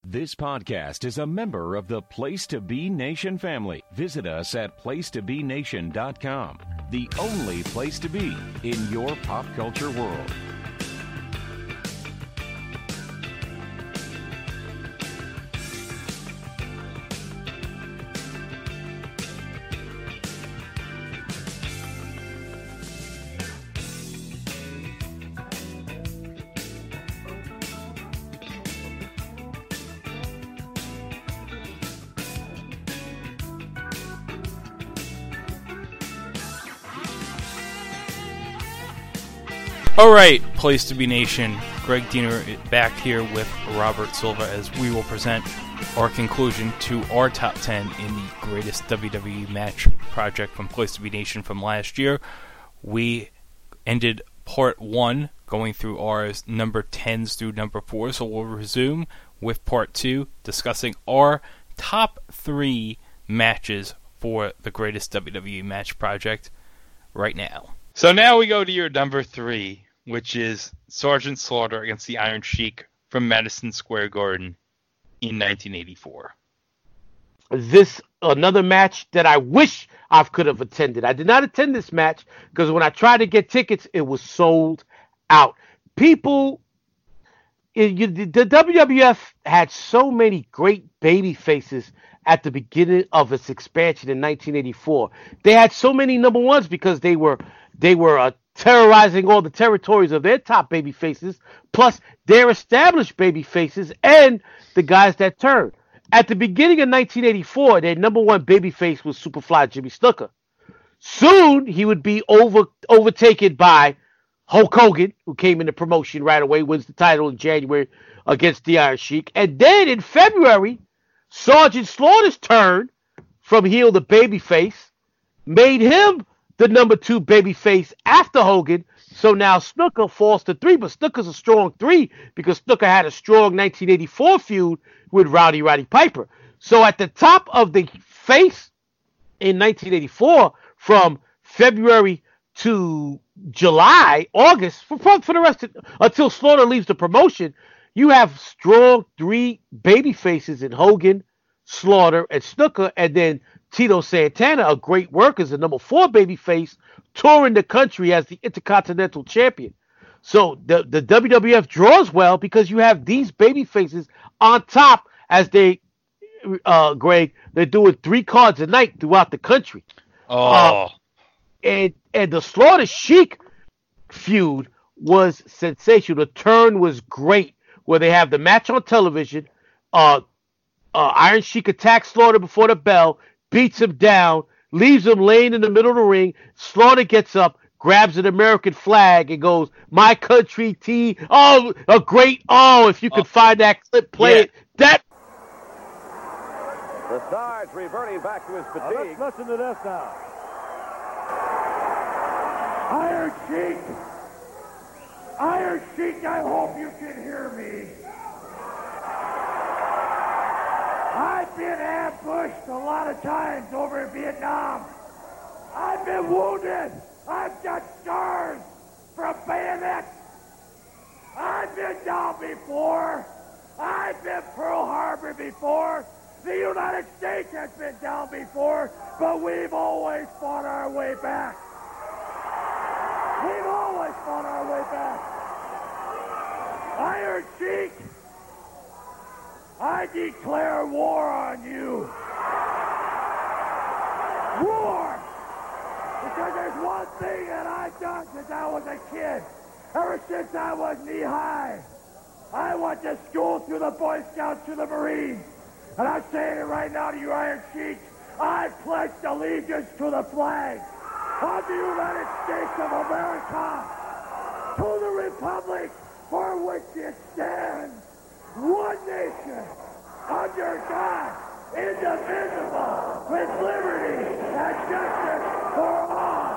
This podcast is a member of the Place to Be Nation family. Visit us at placetobenation.com, the only place to be in your pop culture world. All right, Place to Be Nation. Greg Diener back here with Robert Silva as we will present our conclusion to our top 10 in the greatest WWE match project from Place to Be Nation from last year. We ended part 1 going through our number 10s through number 4, so we'll resume with part 2 discussing our top 3 matches for the greatest WWE match project right now. So now we go to your number 3, which is Sergeant Slaughter against the Iron Sheik from Madison Square Garden in 1984. This another match that I wish I could have attended. I did not attend this match because when I tried to get tickets, it was sold out. People, the WWF had so many great baby faces at the beginning of its expansion in 1984. They had so many number ones because they were terrorizing all the territories of their top baby faces, plus their established baby faces and the guys that turned. At the beginning of 1984, their number one baby face was Superfly Jimmy Snuka. Soon, he would be overtaken by Hulk Hogan, who came in the promotion right away, wins the title in January against the Iron Sheik. And then in February, Sergeant Slaughter's turn from heel to babyface made him the number 2 babyface after Hogan. So now Snuka falls to 3, but Snuka's a strong 3 because Snuka had a strong 1984 feud with Roddy Piper. So at the top of the face in 1984, from February to July, August, for the rest of, until Slaughter leaves the promotion, you have strong 3 baby faces in Hogan, Slaughter, and Snuka, and then Tito Santana, a great worker, is the number 4 babyface, touring the country as the Intercontinental Champion. So the WWF draws well because you have these babyfaces on top as they, Greg, they're doing 3 cards a night throughout the country. Oh. And the Slaughter Sheik feud was sensational. The turn was great, where they have the match on television. Iron Sheik attacks Slaughter before the bell, beats him down, leaves him laying in the middle of the ring. Slaughter gets up, grabs an American flag, and goes, "My country, T." Oh, a great, if you could find that clip, play it. That. The Sarge reverting back to his fatigue. Let's listen to this now. Iron Sheik, I hope you can hear me. I've been ambushed a lot of times over in Vietnam. I've been wounded. I've got scars from bayonets. I've been down before. I've been Pearl Harbor before. The United States has been down before, but we've always fought our way back. We've always fought our way back. Iron Sheik, I declare war on you. War! Because there's one thing that I've done since I was a kid. Ever since I was knee-high. I went to school through the Boy Scouts, through the Marines. And I'm saying it right now to you, Iron Sheik. I pledge allegiance to the flag of the United States of America, to the republic for which it stands, one nation, under God, indivisible, with liberty and justice for all.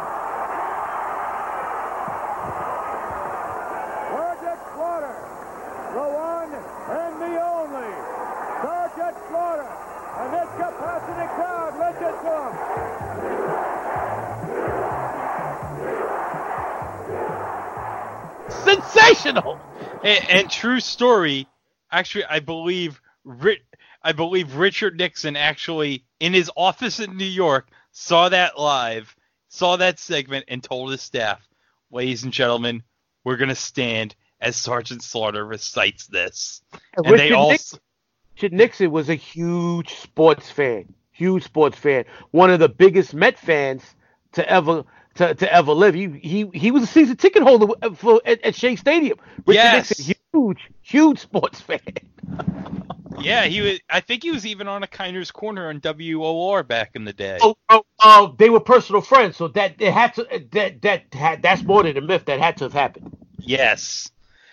Sergeant Slaughter, the one and the only. Sergeant Slaughter, and this capacity crowd, listen to him. Sensational! And true story, actually, I believe I believe Richard Nixon actually, in his office in New York, saw that segment, and told his staff, "Ladies and gentlemen, we're going to stand as Sergeant Slaughter recites this." And Richard Nixon was a huge sports fan. One of the biggest Met fans to ever live. He was a season ticket holder at Shea Stadium. Richard Nixon, huge sports fan. Yeah, he was. I think he was even on a Kinder's Corner on WOR back in the day. They were personal friends, so that's more than a myth. That had to have happened. Yes.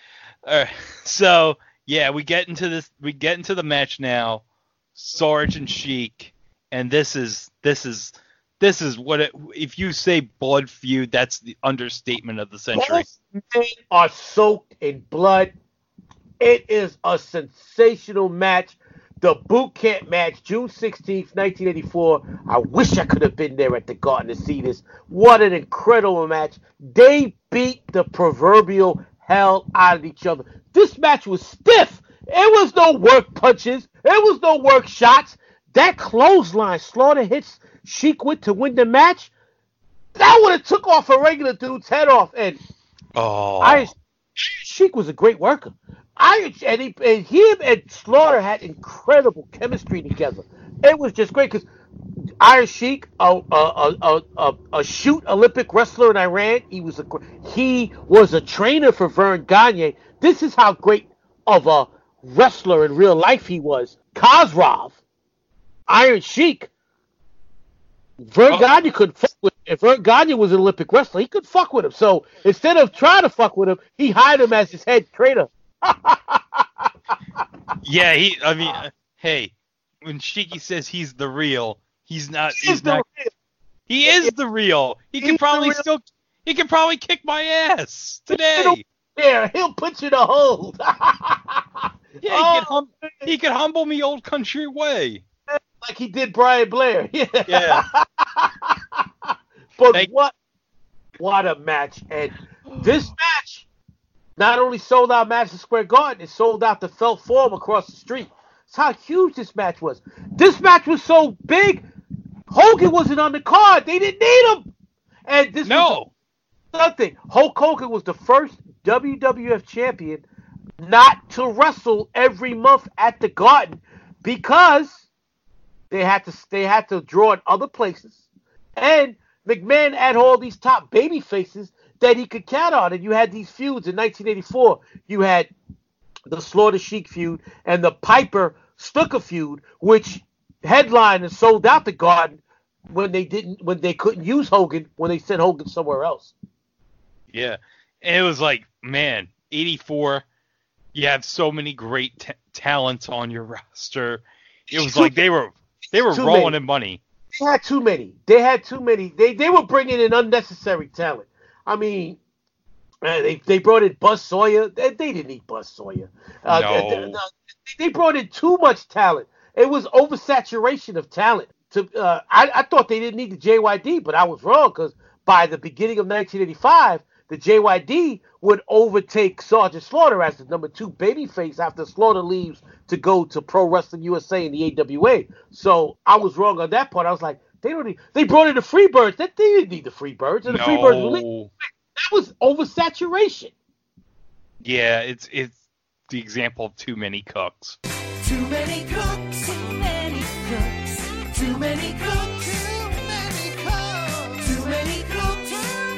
So yeah, we get into the match now. Sarge and Sheik, and this is what if you say blood feud, that's the understatement of the century. Both men are soaked in blood. It is a sensational match. The boot camp match, June 16th, 1984. I wish I could have been there at the Garden to see this. What an incredible match. They beat the proverbial hell out of each other. This match was stiff. It was no work punches. It was no work shots. That clothesline Slaughter hits Sheik with to win the match, that would have took off a regular dude's head off. And Sheik was a great worker. Him and Slaughter had incredible chemistry together. It was just great because Iron Sheik, a shoot Olympic wrestler in Iran, he was a trainer for Vern Gagne. This is how great of a wrestler in real life he was. Khosrow, Iron Sheik, Vern Gagne couldn't fuck with him. If Vern Gagne was an Olympic wrestler, he could fuck with him. So instead of trying to fuck with him, he hired him as his head trainer. Yeah, hey, when Sheiky says he's the real, he's not. He is the real. He can probably kick my ass today. Yeah, he'll put you to hold. Yeah, he can humble me old country way. Like he did Brian Blair. Yeah. But what a match. And this match not only sold out Madison Square Garden, it sold out the Felt Forum across the street. That's how huge this match was. This match was so big, Hogan wasn't on the card. They didn't need him. And this was something. Hulk Hogan was the first WWF champion not to wrestle every month at the Garden because they had to draw in other places. And McMahon had all these top baby faces that he could count on. And you had these feuds in 1984. You had the Slaughter Sheik feud and the Piper Stuka feud, which headlined and sold out the Garden when they couldn't use Hogan, when they sent Hogan somewhere else. Yeah. And it was like, man, 84, you have so many great talents on your roster. It was like they were rolling in money. They had too many. They were bringing in unnecessary talent. I mean, they brought in Buzz Sawyer. They didn't need Buzz Sawyer. No. They brought in too much talent. It was oversaturation of talent. I thought they didn't need the JYD, but I was wrong because by the beginning of 1985, the JYD would overtake Sergeant Slaughter as the number 2 babyface after Slaughter leaves to go to Pro Wrestling USA and the AWA. So I was wrong on that part. I was like, they brought in the Freebirds. They didn't need the Freebirds. And the Freebirds were that was oversaturation. Yeah, it's the example of too many cooks. Too many cooks. Too many cooks. Too many cooks. Too many cooks.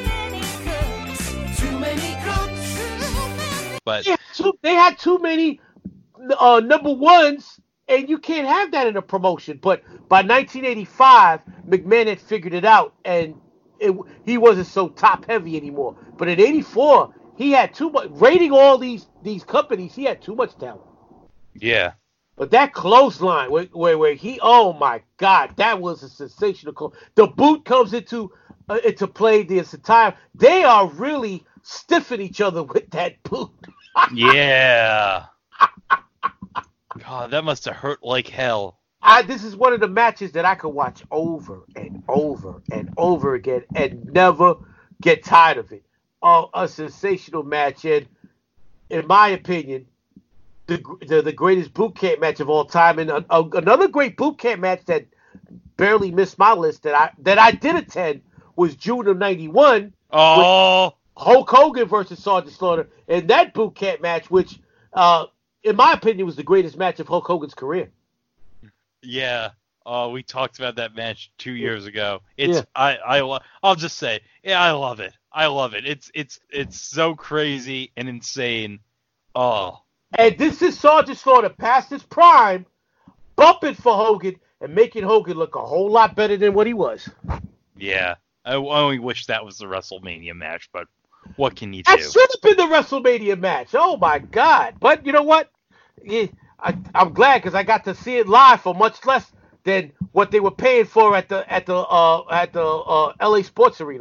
Too many cooks. But they had too many number ones, and you can't have that in a promotion. But by 1985, McMahon had figured it out, and he wasn't so top heavy anymore. But in '84, he had too much. Rating all these companies, he had too much talent. Yeah. But that clothesline where he, oh my God, that was a sensational close. The boot comes into play this time. They are really stiffing each other with that boot. Yeah. God, that must have hurt like hell. This is one of the matches that I could watch over and over and over again and never get tired of it. A sensational match, and in my opinion, the greatest boot camp match of all time, and another great boot camp match that barely missed my list that I did attend was June of '91. Oh, Hulk Hogan versus Sergeant Slaughter, and that boot camp match, which in my opinion was the greatest match of Hulk Hogan's career. yeah. Oh, we talked about that match 2 years ago. I'll just say, I love it. I love it. It's so crazy and insane. Oh. And this is Sergeant Slaughter past his prime, bumping for Hogan and making Hogan look a whole lot better than what he was. Yeah. I only wish that was the WrestleMania match, but what can you do? That should have been the WrestleMania match. Oh my God! But you know what? I'm glad because I got to see it live for much less than what they were paying for at the LA Sports Arena.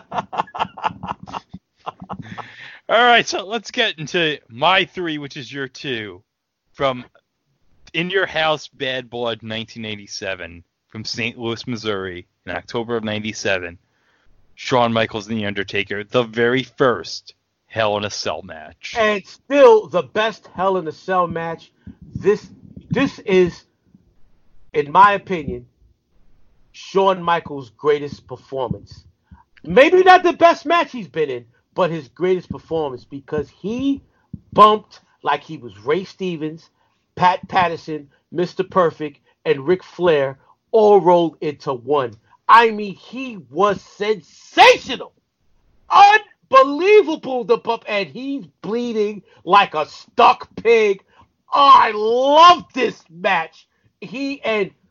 All right, so let's get into my 3, which is your 2, from In Your House, Bad Blood, 1987, from St. Louis, Missouri, in October of '97. Shawn Michaels and The Undertaker, the very first Hell in a Cell match. And still the best Hell in a Cell match. This is, in my opinion, Shawn Michaels' greatest performance. Maybe not the best match he's been in, but his greatest performance, because he bumped like he was Ray Stevens, Pat Patterson, Mr. Perfect, and Ric Flair all rolled into one. I mean, he was sensational. Unbelievable, the bump, and he's bleeding like a stuck pig. Oh, I love this match. He,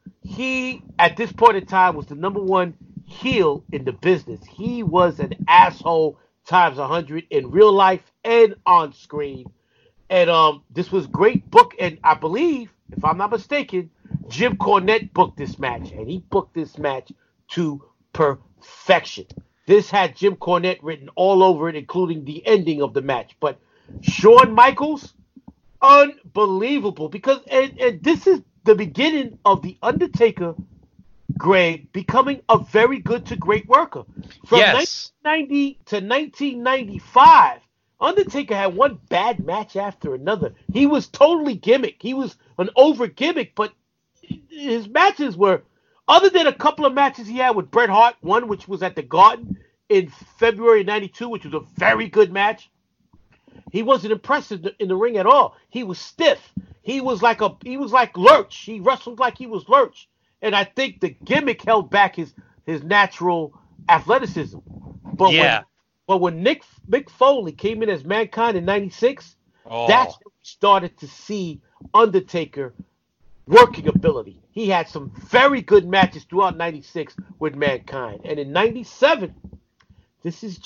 at this point in time, was the number one heel in the business. He was an asshole times 100 in real life and on screen. And this was great book, and I believe, if I'm not mistaken, Jim Cornette booked this match, and he booked this match to perfection. This had Jim Cornette written all over it, including the ending of the match. But Shawn Michaels, unbelievable, because and this is the beginning of the Undertaker, Greg, becoming a very good to great worker. From 1990 to 1995, Undertaker had one bad match after another. He was totally gimmick. He was an over gimmick, but his matches were, other than a couple of matches he had with Bret Hart, one which was at the Garden in February '92, which was a very good match, he wasn't impressive in the ring at all. He was stiff. He was like Lurch. He wrestled like he was Lurch. And I think the gimmick held back his natural athleticism. But when Mick Foley came in as Mankind in '96, that's when we started to see Undertaker working ability. He had some very good matches throughout '96 with Mankind. And in '97, this is,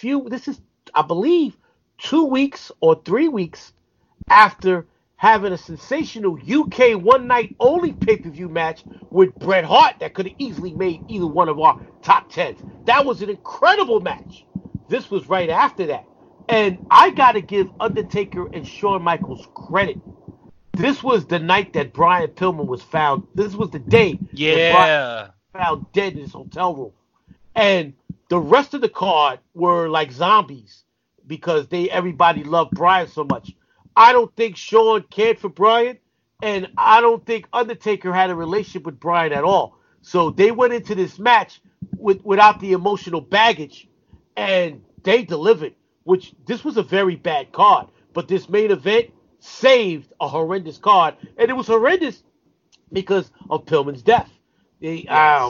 I believe, 2 weeks or 3 weeks after having a sensational UK one night only pay-per-view match with Bret Hart that could have easily made either one of our top 10s. That was an incredible match. This was right after that. And I got to give Undertaker and Shawn Michaels credit. This was the night that Brian Pillman was found. This was the day that Brian was found dead in his hotel room. And the rest of the card were like zombies because everybody loved Brian so much. I don't think Shawn cared for Brian, and I don't think Undertaker had a relationship with Brian at all. So they went into this match without the emotional baggage, and they delivered, which this was a very bad card. But this main event saved a horrendous card, and it was horrendous because of Pillman's death. Bret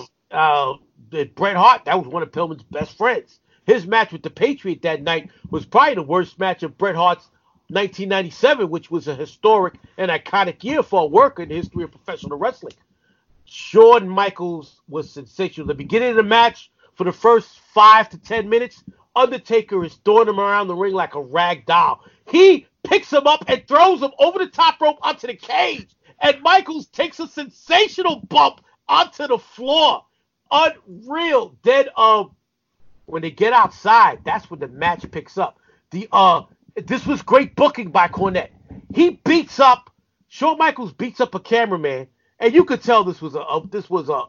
Hart, that was one of Pillman's best friends. His match with the Patriot that night was probably the worst match of Bret Hart's 1997, which was a historic and iconic year for a worker in the history of professional wrestling. Shawn Michaels was sensational. The beginning of the match, for the first 5 to 10 minutes, Undertaker is throwing him around the ring like a rag doll. He picks him up and throws him over the top rope onto the cage. And Michaels takes a sensational bump onto the floor. Unreal. Then when they get outside, that's when the match picks up. This was great booking by Cornette. He beats up, Shawn Michaels beats up a cameraman, and you could tell this was 100%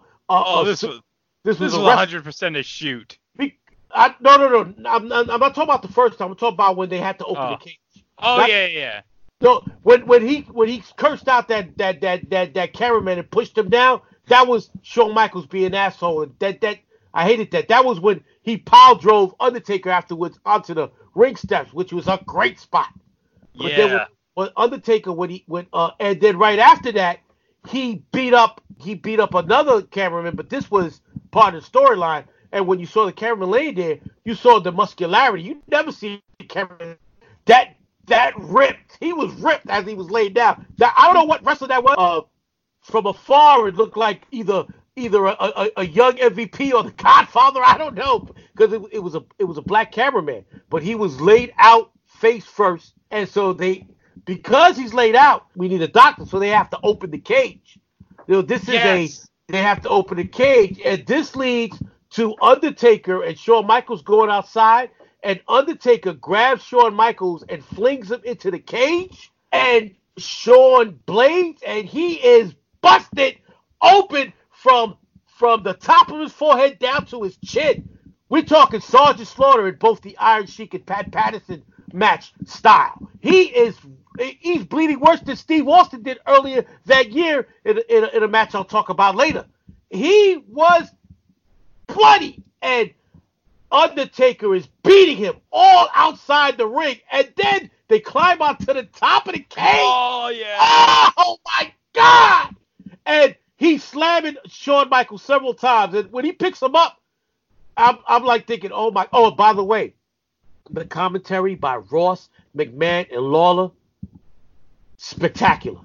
a shoot. No. I'm not talking about the first time. I'm talking about when they had to open the cage. Yeah. No, when he cursed out that cameraman and pushed him down, that was Shawn Michaels being an asshole. And that I hated that. That was when he pile drove Undertaker afterwards onto the ring steps, which was a great spot. But then when Undertaker and then right after that, he beat up another cameraman, but this was part of the storyline. And when you saw the cameraman laying there, you saw the muscularity. You never see the cameraman that ripped. He was ripped as he was laying down. I don't know what wrestler that was. From afar, it looked like either a young MVP or the Godfather. I don't know, because it was a black cameraman, but he was laid out face first, and so because he's laid out, we need a doctor, so they have to open the cage. They have to open the cage, and this leads to Undertaker and Shawn Michaels going outside, and Undertaker grabs Shawn Michaels and flings him into the cage, and Shawn blades, and he is busted open from the top of his forehead down to his chin. We're talking Sergeant Slaughter in both the Iron Sheik and Pat Patterson match style. He's bleeding worse than Steve Austin did earlier that year in a match I'll talk about later. He was bloody, and Undertaker is beating him all outside the ring, and then they climb onto the top of the cage. Oh, yeah. Oh, my God. And he's slamming Shawn Michaels several times, and when he picks him up, I'm like thinking, by the way, the commentary by Ross, McMahon, and Lawler, spectacular.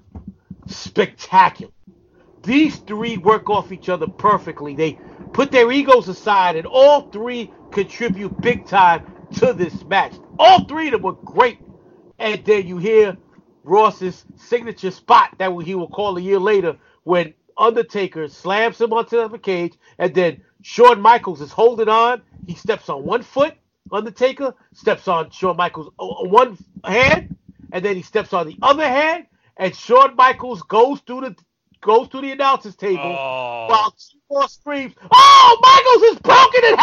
These three work off each other perfectly. They put their egos aside, and all three contribute big time to this match. All three of them were great. And then you hear Ross's signature spot that he will call a year later when Undertaker slams him onto the cage, and then Shawn Michaels is holding on. He steps on one foot. Undertaker steps on Shawn Michaels' one hand, and then he steps on the other hand, and Shawn Michaels goes through the announcer's table while Seymour screams, "Oh, Michaels is broken in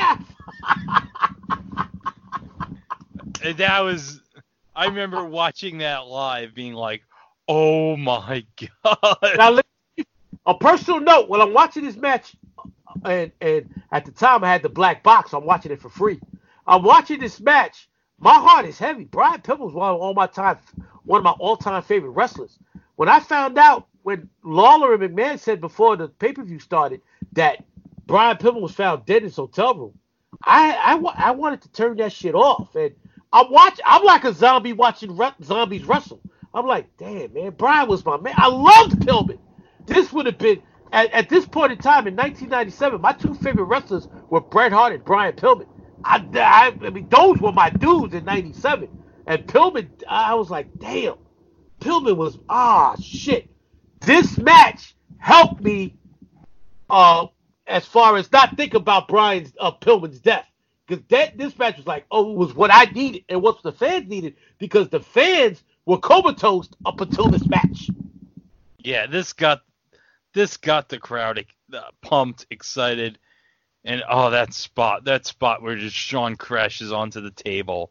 half!" That was, I remember watching that live being like, oh my God. Now, a personal note, when I'm watching this match, and at the time I had the black box, so I'm watching it for free. I'm watching this match. My heart is heavy. Brian Pillman was one of my all-time favorite wrestlers. When I found out, when Lawler and McMahon said before the pay-per-view started that Brian Pillman was found dead in his hotel room, I wanted to turn that shit off. And I'm like a zombie watching zombies wrestle. I'm like, damn, man, Brian was my man. I loved Pillman. This would have been, at this point in time in 1997, my two favorite wrestlers were Bret Hart and Brian Pillman. I mean, those were my dudes in 97. And Pillman, I was like, damn. Pillman was, shit. This match helped me as far as not think about Pillman's death. Because this match was like, it was what I needed and what the fans needed, because the fans were comatose up until this match. Yeah, this got the crowd pumped, excited, and that spot where just Shawn crashes onto the table.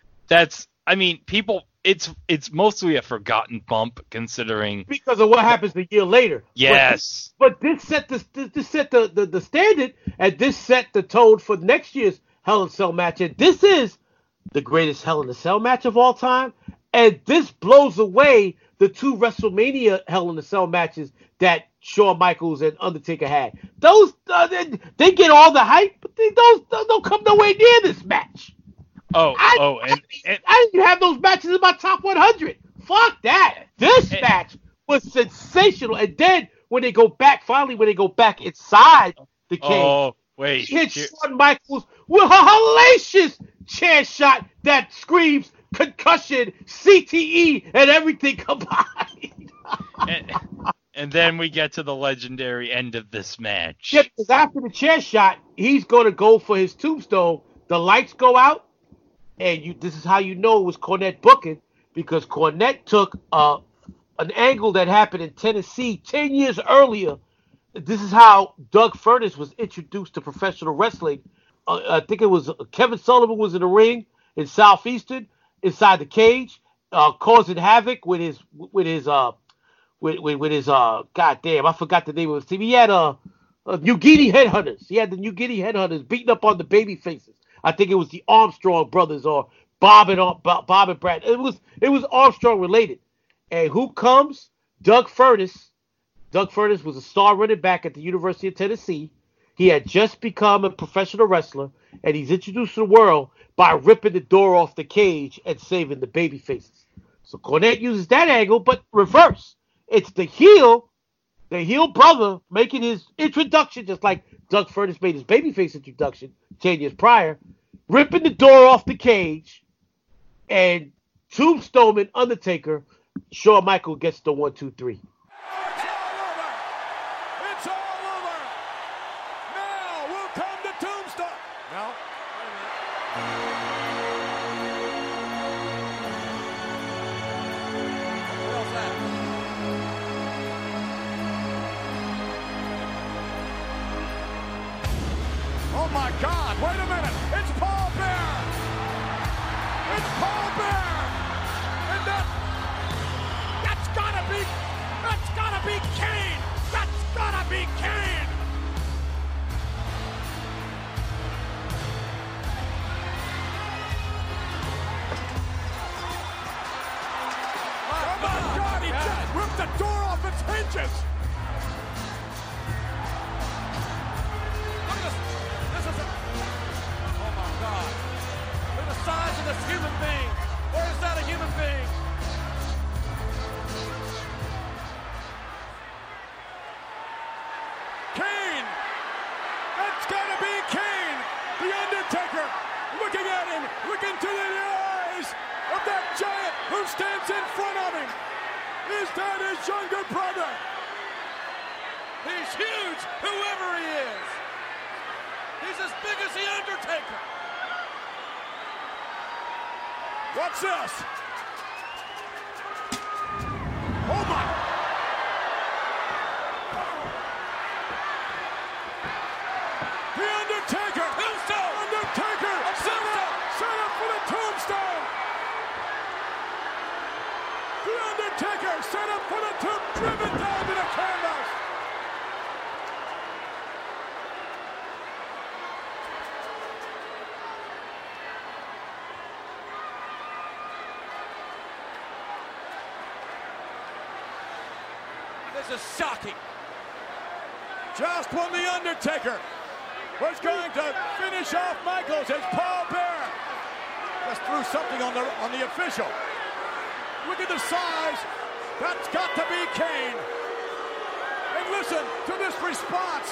People, it's mostly a forgotten bump considering because of what happens a year later. Yes, but this set the standard, and this set the tone for next year's Hell in a Cell match, and this is the greatest Hell in a Cell match of all time, and this blows away the two WrestleMania Hell in a Cell matches that Shawn Michaels and Undertaker had. Those they get all the hype, but those don't come nowhere near this match. I didn't have those matches in my top 100. Fuck that. This match was sensational. And then when they go back inside the cage, hit Shawn Michaels with a hellacious chair shot that screams concussion, CTE, and everything combined. and then we get to the legendary end of this match. Yeah, because after the chair shot, he's going to go for his tombstone. The lights go out, and this is how you know it was Cornette booking, because Cornette took an angle that happened in Tennessee 10 years earlier. This is how Doug Furnas was introduced to professional wrestling. I think it was Kevin Sullivan was in the ring in Southeastern, inside the cage, causing havoc with his goddamn, I forgot the name of his team. He had New Guinea Headhunters. He had the New Guinea Headhunters beating up on the baby faces. I think it was the Armstrong brothers or Bob and Brad. It was Armstrong related. And who comes? Doug Furnas. Doug Furnas was a star running back at the University of Tennessee. He had just become a professional wrestler, and he's introduced to the world by ripping the door off the cage and saving the baby faces. So Cornette uses that angle, but reverse. It's the heel brother making his introduction, just like Doug Furnas made his babyface introduction 10 years prior, ripping the door off the cage, and Tombstone and Undertaker, Shawn Michaels gets the 1, 2, 3. It's all over. Now we'll come to Tombstone. No. What else happened? Oh my God! Wait a minute! It's Paul Bear. It's Paul Bear, and that's gotta be Kane. That's gotta be Kane. Oh my God! He just ripped the door off its hinges. Look at this. This is oh my God. Look at the size of this human being. Or is that a human being? Kane! That's gotta be Kane! The Undertaker looking at him, looking to the eyes of that giant who stands in front of him. Is that his younger brother? He's huge, whoever he is. He's as big as the Undertaker. What's this? Oh my! The Undertaker! Tombstone! Undertaker! Set up for the Tombstone! The Undertaker set up for the Tombstone! Driven down to the canvas! This is shocking. Just when the Undertaker was going to finish off Michaels as Paul Bear just threw something on the official. Look at the size. That's got to be Kane. And listen to this response.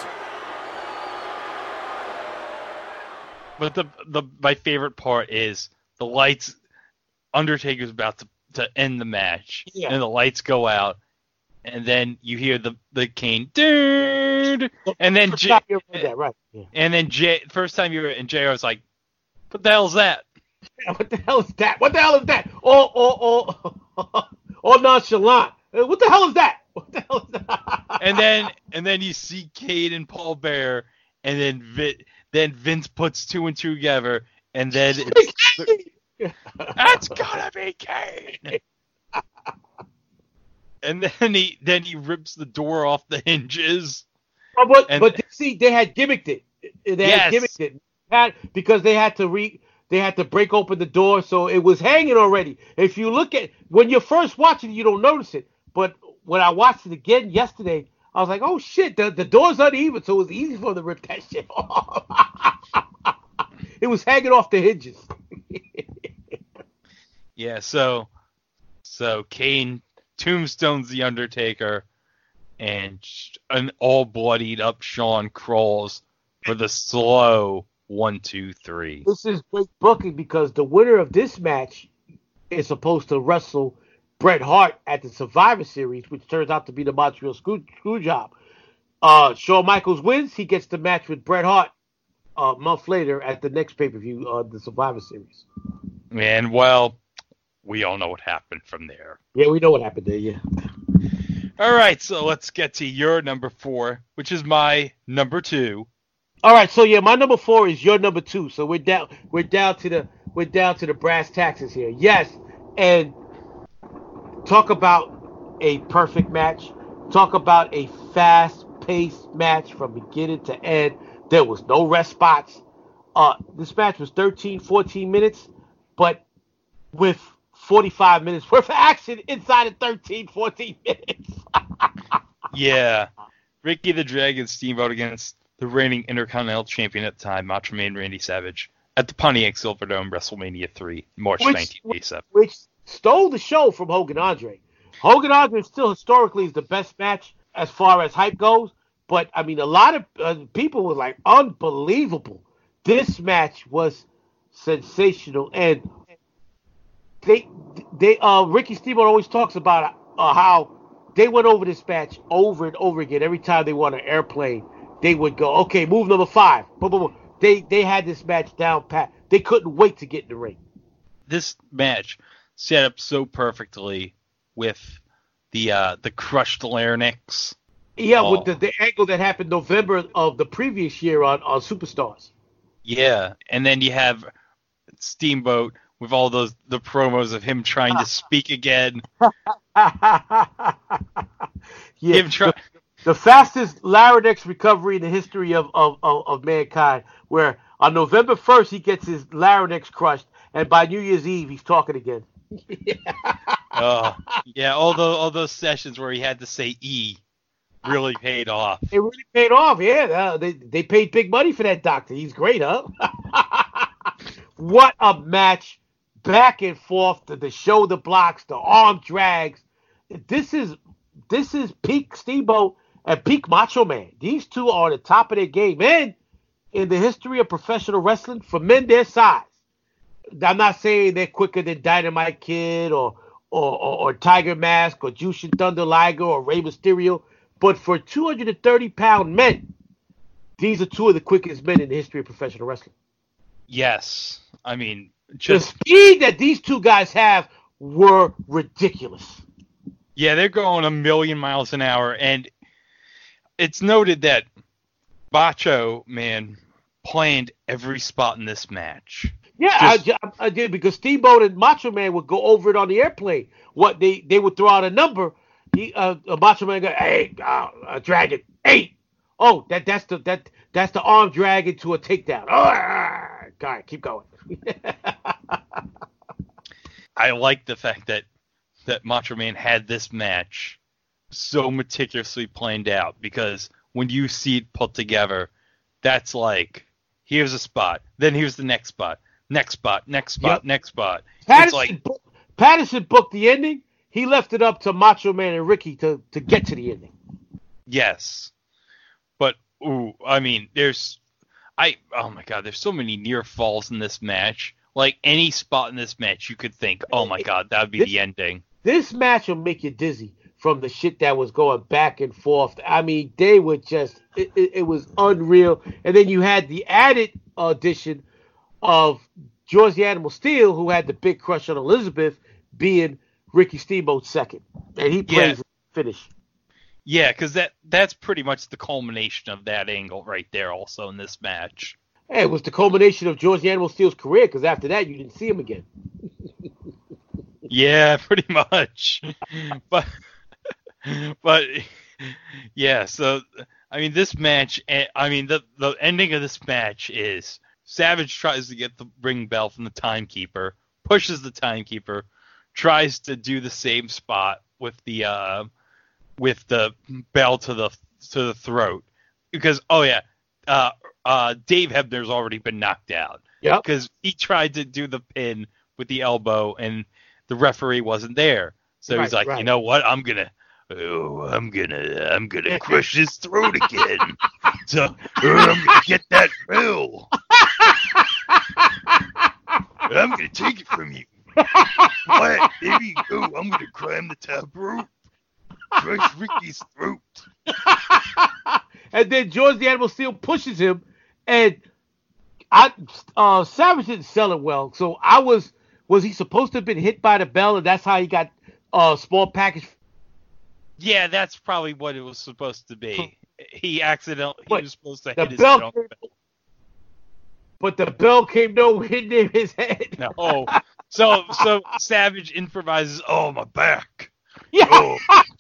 But my favorite part is the lights. Undertaker's about to end the match, and the lights go out, and then you hear the Kane, dude, and then and then first time you were in JR was like, what the hell is that? What the hell is that? What the hell is that? All nonchalant. What the hell is that? What the hell is that? and then you see Kane and Paul Bear, and then Vince puts two and two together, and then it's that's gotta be Kane. And then he rips the door off the hinges. But see, they had gimmicked it. Because they had to break open the door, so it was hanging already. If you look at when you're first watching, you don't notice it. But when I watched it again yesterday, I was like, oh shit, the door's uneven, so it was easy for them to rip that shit off. It was hanging off the hinges. Yeah, so Kane tombstones the Undertaker, and an all bloodied up Shawn crawls for the slow 1, 2, 3. This is great booking because the winner of this match is supposed to wrestle Bret Hart at the Survivor Series, which turns out to be the Montreal Screwjob. Shawn Michaels wins. He gets the match with Bret Hart a month later at the next pay-per-view, the Survivor Series. And, well, we all know what happened from there. Yeah, we know what happened there, yeah. All right, so let's get to your number 4, which is my number 2. All right, so yeah, my number 4 is your number 2. So we're down to the brass taxes here. Yes, and talk about a perfect match. Talk about a fast-paced match from beginning to end. There was no rest spots. This match was 13, 14 minutes, but with 45 minutes worth of action inside of 13, 14 minutes. Yeah. Ricky the Dragon Steamboat against the reigning Intercontinental Champion at the time, Macho Man Randy Savage, at the Pontiac Silverdome, WrestleMania 3, March 1987. Which stole the show from Hogan Andre. Hogan Andre still historically is the best match as far as hype goes, but I mean, a lot of people were like, unbelievable. This match was sensational, and Ricky Steamboat always talks about how they went over this match over and over again. Every time they were on an airplane, they would go, okay, move number 5. Boom, boom, boom. They had this match down pat. They couldn't wait to get in the ring. This match set up so perfectly with the crushed larynx. Yeah, with the angle that happened November of the previous year on Superstars. Yeah, and then you have Steamboat with all the promos of him trying to speak again. Yeah, the fastest larynx recovery in the history of mankind, where on November 1st he gets his larynx crushed, and by New Year's Eve he's talking again. Yeah, all those sessions where he had to say E really paid off. It really paid off, yeah. They paid big money for that doctor. He's great, huh? What a match. Back and forth, the shoulder blocks, the arm drags. This is peak Steamboat and peak Macho Man. These two are at the top of their game. And in the history of professional wrestling, for men their size, I'm not saying they're quicker than Dynamite Kid or Tiger Mask or Jushin Thunder Liger or Rey Mysterio, but for 230-pound men, these are two of the quickest men in the history of professional wrestling. Yes. I mean, the speed that these two guys have were ridiculous. Yeah, they're going 1,000,000 miles an hour, and it's noted that Macho Man planned every spot in this match. Yeah, I did, because Steamboat and Macho Man would go over it on the airplane. What they would throw out a number. Macho Man go, hey, Dragon, 8. Oh, that's the arm drag into a takedown. Oh, all right, keep going. I like the fact that Macho Man had this match so meticulously planned out, because when you see it put together, that's like, here's a spot, then here's the next spot, next spot, next spot, yep. Next spot. Patterson booked the ending. He left it up to Macho Man and Ricky to get to the ending. Yes. But, I mean, there's so many near falls in this match. Like, any spot in this match, you could think, oh my God, that would be the ending. This match will make you dizzy from the shit that was going back and forth. I mean, they were just, it was unreal. And then you had the added addition of George the Animal Steel, who had the big crush on Elizabeth, being Ricky Steamboat's second. And he plays the finish. Yeah, because that's pretty much the culmination of that angle right there also in this match. Hey, it was the culmination of George the Animal Steel's career, because after that, you didn't see him again. Yeah, pretty much. But yeah, so, I mean, this match, I mean, the ending of this match is Savage tries to get the ring bell from the timekeeper, pushes the timekeeper, tries to do the same spot with the bell to the throat, because Dave Hebner's already been knocked out. Yeah, because he tried to do the pin with the elbow and the referee wasn't there, so he's like, you know what, I'm gonna crush his throat again. So I'm gonna get that bell. I'm gonna take it from you. What? There you go. I'm gonna climb the top rope. Crush Ricky's throat. And then George the Animal Steel pushes him, and Savage didn't sell it well. So was he supposed to have been hit by the bell, and that's how he got a small package? Yeah, that's probably what it was supposed to be. He was supposed to hit his bell, head on the bell. But the bell came nowhere near his head. No. So Savage improvises, oh, my back. Yeah.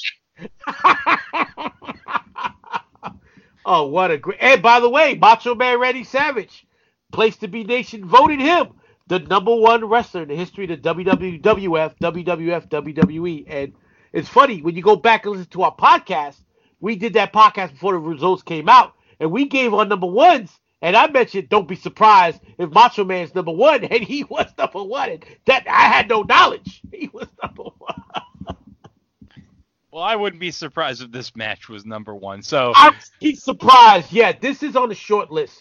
Oh, what a great! And by the way, Macho Man Randy Savage, Place to Be Nation voted him the #1 wrestler in the history of the WWF, WWE. And it's funny when you go back and listen to our podcast. We did that podcast before the results came out, and we gave our #1s. And I mentioned, don't be surprised if Macho Man's #1, and he was #1. And that I had no knowledge. He was #1. Well, I wouldn't be surprised if this match was #1. So He's surprised. Yeah, this is on the short list.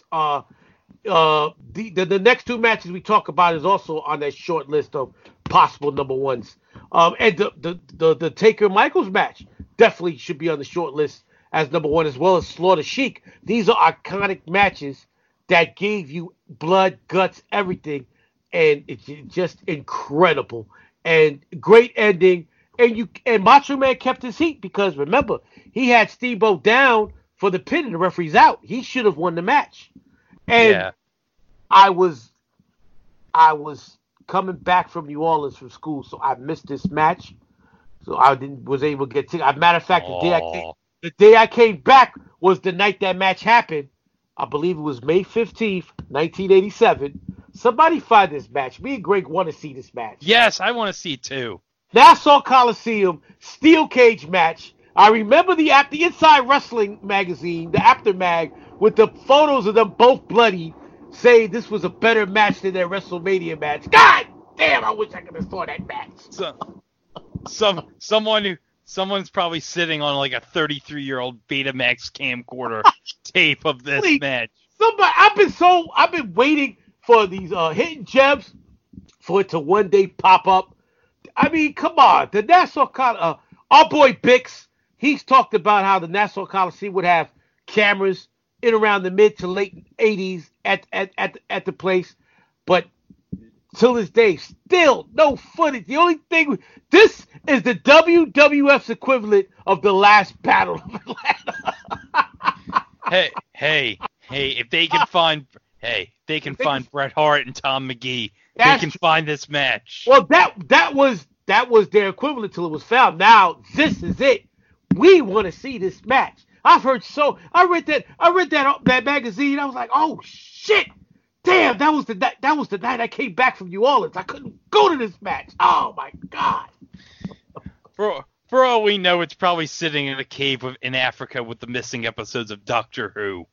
The next two matches we talk about is also on that short list of possible #1s. And the Taker Michaels match definitely should be on the short list as #1, as well as Slaughter Sheik. These are iconic matches that gave you blood, guts, everything, and it's just incredible and great ending. And Macho Man kept his heat because remember, he had Steamboat down for the pin and the referee's out. He should have won the match. And yeah. I was coming back from New Orleans from school, so I missed this match. So I was able to get tickets. As a matter of fact, the day I came back was the night that match happened. I believe it was May 15th, 1987. Somebody find this match. Me and Greg want to see this match. Yes, I want to see it too. Nassau Coliseum steel cage match. I remember the Inside Wrestling magazine, the After Mag, with the photos of them both bloody, saying this was a better match than their WrestleMania match. God damn! I wish I could have saw that match. Someone's probably sitting on like a 33-year-old Betamax camcorder tape of this match. I've been waiting for these hidden gems for it to one day pop up. I mean, come on. The Nassau Coliseum, our boy Bix, he's talked about how the Nassau Coliseum would have cameras in around the mid to late 80s at the place. But till this day, still no footage. The only thing, this is the WWF's equivalent of the last Battle of Atlanta. Hey, if they can find Bret Hart and Tom McGee, they can find this match. Well, that was their equivalent till it was found. Now this is it. We want to see this match. I read that magazine. I was like, oh shit, damn, that was the night I came back from New Orleans. I couldn't go to this match. Oh my god. For all we know, it's probably sitting in a cave in Africa with the missing episodes of Doctor Who.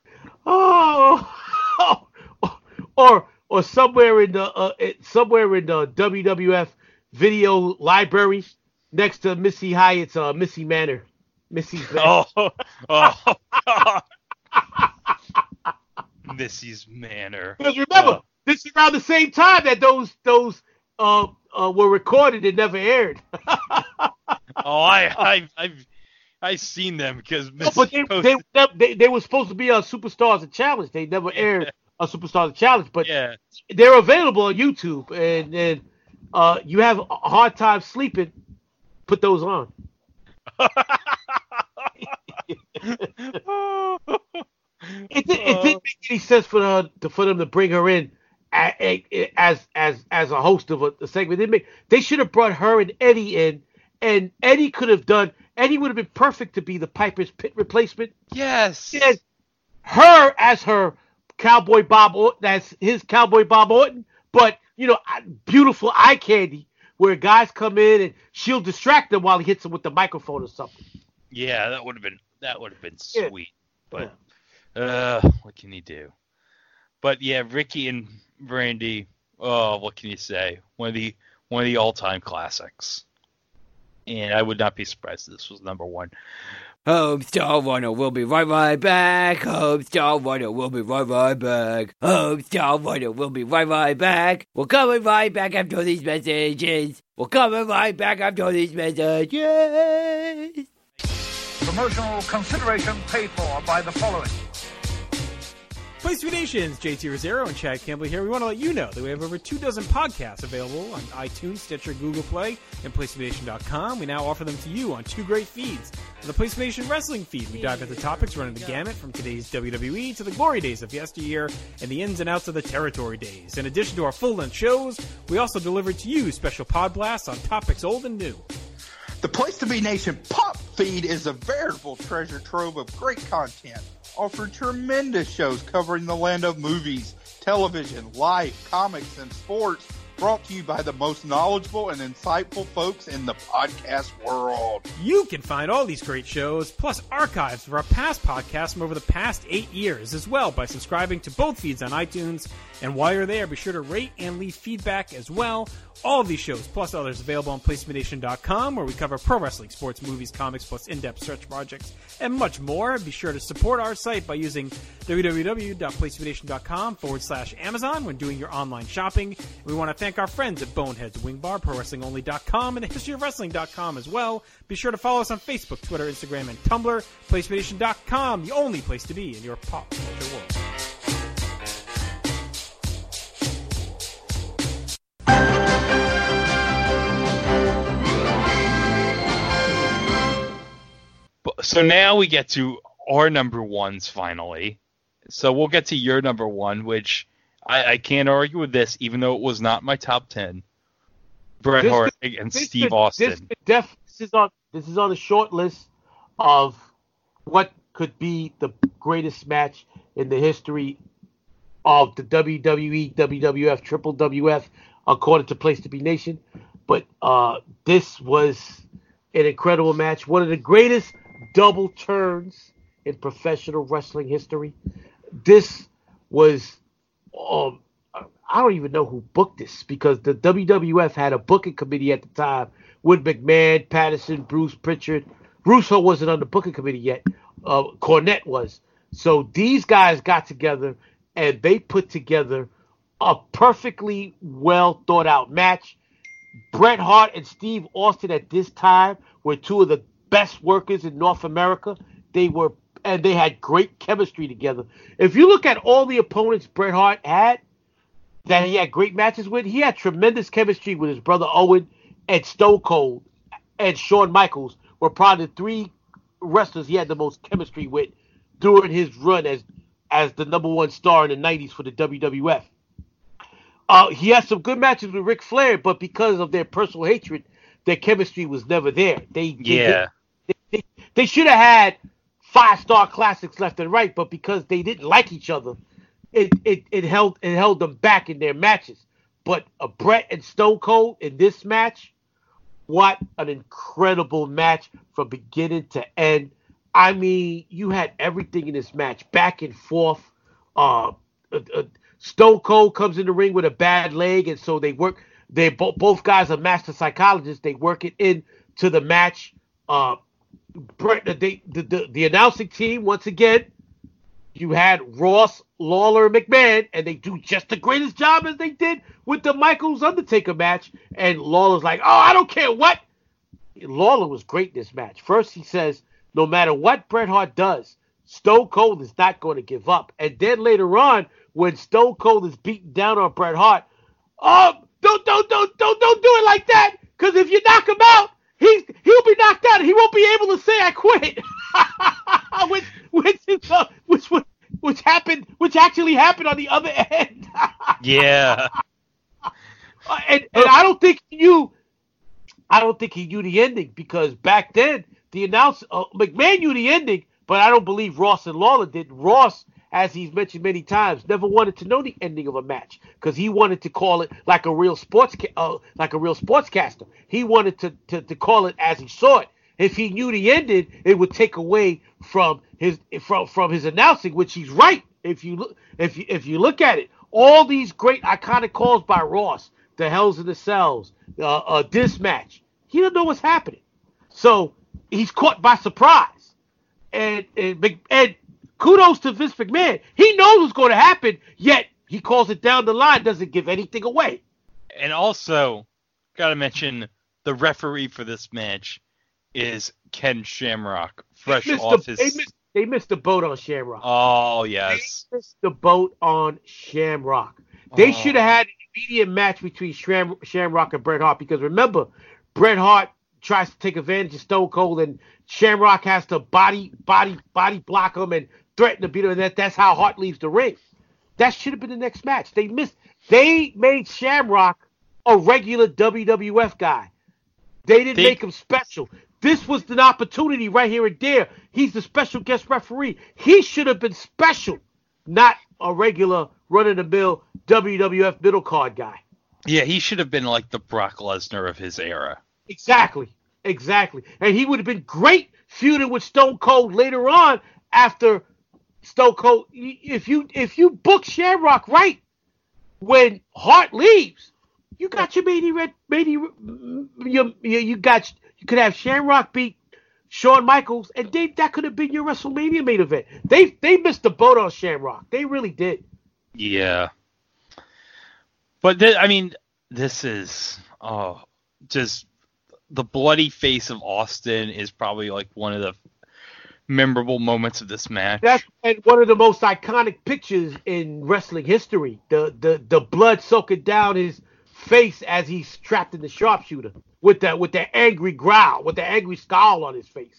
Or somewhere in the WWF video library next to Missy Hyatt's Missy Manor. Missy's Manor. Oh. Missy's Manor. Because remember, this is around the same time that those were recorded and never aired. I've seen them because they were supposed to be on Superstars of Challenge. They never aired on Superstars of Challenge, but yeah, they're available on YouTube, and you have a hard time sleeping. Put those on. It didn't make any sense for them to bring her in as a host of a segment. They should have brought her and Eddie in, and Eddie would have been perfect to be the Piper's Pit replacement. Yes. And her as her Cowboy Bob Orton, that's his Cowboy Bob Orton, but beautiful eye candy where guys come in and she'll distract them while he hits them with the microphone or something. Yeah, that would have been sweet. Yeah. But what can you do? But yeah, Ricky and Randy, what can you say? One of the all-time classics. And I would not be surprised if this was #1. Homestar Runner will be right back. Homestar Runner will be right back. Homestar Runner will be right back. We're coming right back after these messages. Promotional consideration paid for by the following. Place to Be Nations, JT Rosero and Chad Campbell here. We want to let you know that we have over 24 podcasts available on iTunes, Stitcher, Google Play, and PlaceToBeNation.com. We now offer them to you on 2 great feeds. On the Place to Be Nation Wrestling feed, we dive into topics running the gamut from today's WWE to the glory days of yesteryear and the ins and outs of the territory days. In addition to our full-length shows, we also deliver to you special pod blasts on topics old and new. The Place to Be Nation Pop Feed is a veritable treasure trove of great content, offering tremendous shows covering the land of movies, television, life, comics, and sports, brought to you by the most knowledgeable and insightful folks in the podcast world. You can find all these great shows, plus archives of our past podcasts from over the past 8 years as well by subscribing to both feeds on iTunes. And while you're there, be sure to rate and leave feedback as well. All of these shows, plus others, available on PlaceToBeNation.com, where we cover pro wrestling, sports, movies, comics, plus in-depth search projects, and much more. Be sure to support our site by using www.PlaceToBeNation.com/Amazon when doing your online shopping. We want to thank our friends at Boneheads Wing Bar, ProWrestlingOnly.com, and HistoryOfWrestling.com as well. Be sure to follow us on Facebook, Twitter, Instagram, and Tumblr. PlaceToBeNation.com, the only place to be in your pop culture world. So now we get to our number ones finally. So we'll get to your number one, which I can't argue with this, even though it was not my top 10. Bret Hart against Steve Austin. This is on the short list of what could be the greatest match in the history of the WWE, WWF, Triple WF, according to Place to Be Nation. But this was an incredible match. One of the greatest double turns in professional wrestling history. This was, I don't even know who booked this, because the WWF had a booking committee at the time with McMahon, Patterson, Bruce Pritchard. Russo wasn't on the booking committee yet. Cornette was. So these guys got together and they put together a perfectly well thought out match. Bret Hart and Steve Austin at this time were two of the best workers in North America. They had great chemistry together. If you look at all the opponents Bret Hart had that he had great matches with, he had tremendous chemistry with his brother Owen, and Stone Cold and Shawn Michaels were probably the three wrestlers he had the most chemistry with during his run as the number one star in the 90s for the WWF. He had some good matches with Ric Flair, but because of their personal hatred, their chemistry was never there. They should have had 5-star classics left and right, but because they didn't like each other, it held them back in their matches. But Bret and Stone Cold in this match, what an incredible match from beginning to end. I mean, you had everything in this match, back and forth. Stone Cold comes in the ring with a bad leg, and so they work. They both guys are master psychologists. They work it into the match. The announcing team, once again, you had Ross, Lawler, and McMahon, and they do just the greatest job as they did with the Michaels Undertaker match. And Lawler's like, oh, I don't care what. Lawler was great in this match. First, he says, no matter what Bret Hart does, Stone Cold is not going to give up. And then later on, when Stone Cold is beating down on Bret Hart, oh, don't do it like that, because if you knock him out, he'll be knocked out and he won't be able to say I quit. which actually happened on the other end. Yeah. And I don't think he knew the ending, because back then the announcer McMahon knew the ending, but I don't believe Ross and Lawler did. Ross, as he's mentioned many times, never wanted to know the ending of a match because he wanted to call it like a real sportscaster. He wanted to call it as he saw it. If he knew the ending, it would take away from his announcing, which he's right. If you look at it, all these great iconic calls by Ross, the Hells in the Cells, this match, he doesn't know what's happening, so he's caught by surprise. And kudos to Vince McMahon. He knows what's going to happen, yet he calls it down the line, doesn't give anything away. And also, got to mention, the referee for this match is Ken Shamrock, fresh off his... They missed the boat on Shamrock. Oh, yes. They missed the boat on Shamrock. They should have had an immediate match between Shamrock and Bret Hart, because remember, Bret Hart tries to take advantage of Stone Cold, and Shamrock has to body block him and threaten to beat him. That's how Hart leaves the ring. That should have been the next match. They made Shamrock a regular WWF guy. They didn't make him special. This was an opportunity right here and there. He's the special guest referee. He should have been special, not a regular run-of-the-mill WWF middle card guy. Yeah, he should have been like the Brock Lesnar of his era. Exactly. And he would have been great feuding with Stone Cold later on after Stone Cold. If you book Shamrock right when Hart leaves, you got your you could have Shamrock beat Shawn Michaels, and that could have been your WrestleMania main event. They missed the boat on Shamrock. They really did. Yeah. But this is just the bloody face of Austin is probably like one of the memorable moments of this match. That's one of the most iconic pictures in wrestling history. The blood soaking down his face as he's trapped in the sharpshooter with that angry growl, with the angry scowl on his face.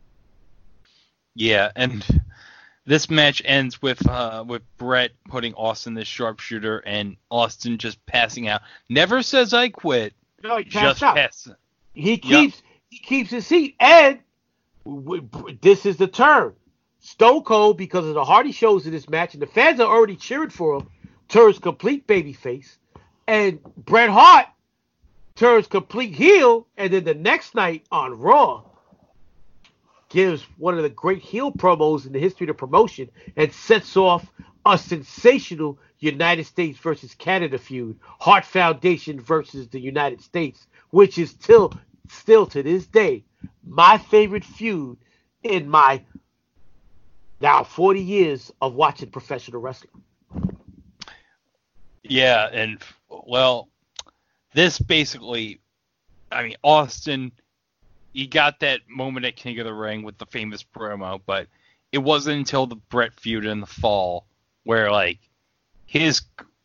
Yeah, and this match ends with Brett putting Austin in the sharpshooter and Austin just passing out. Never says I quit. No, he just passed out. He keeps his seat, and this is the turn. Stone Cold, because of the Hardy shows in this match, and the fans are already cheering for him, turns complete babyface, and Bret Hart turns complete heel, and then the next night on Raw gives one of the great heel promos in the history of the promotion and sets off a sensational United States versus Canada feud, Hart Foundation versus the United States, which is still to this day my favorite feud in my now 40 years of watching professional wrestling. Yeah, and well, this basically, Austin, he got that moment at King of the Ring with the famous promo, but it wasn't until the Brett feud in the fall where his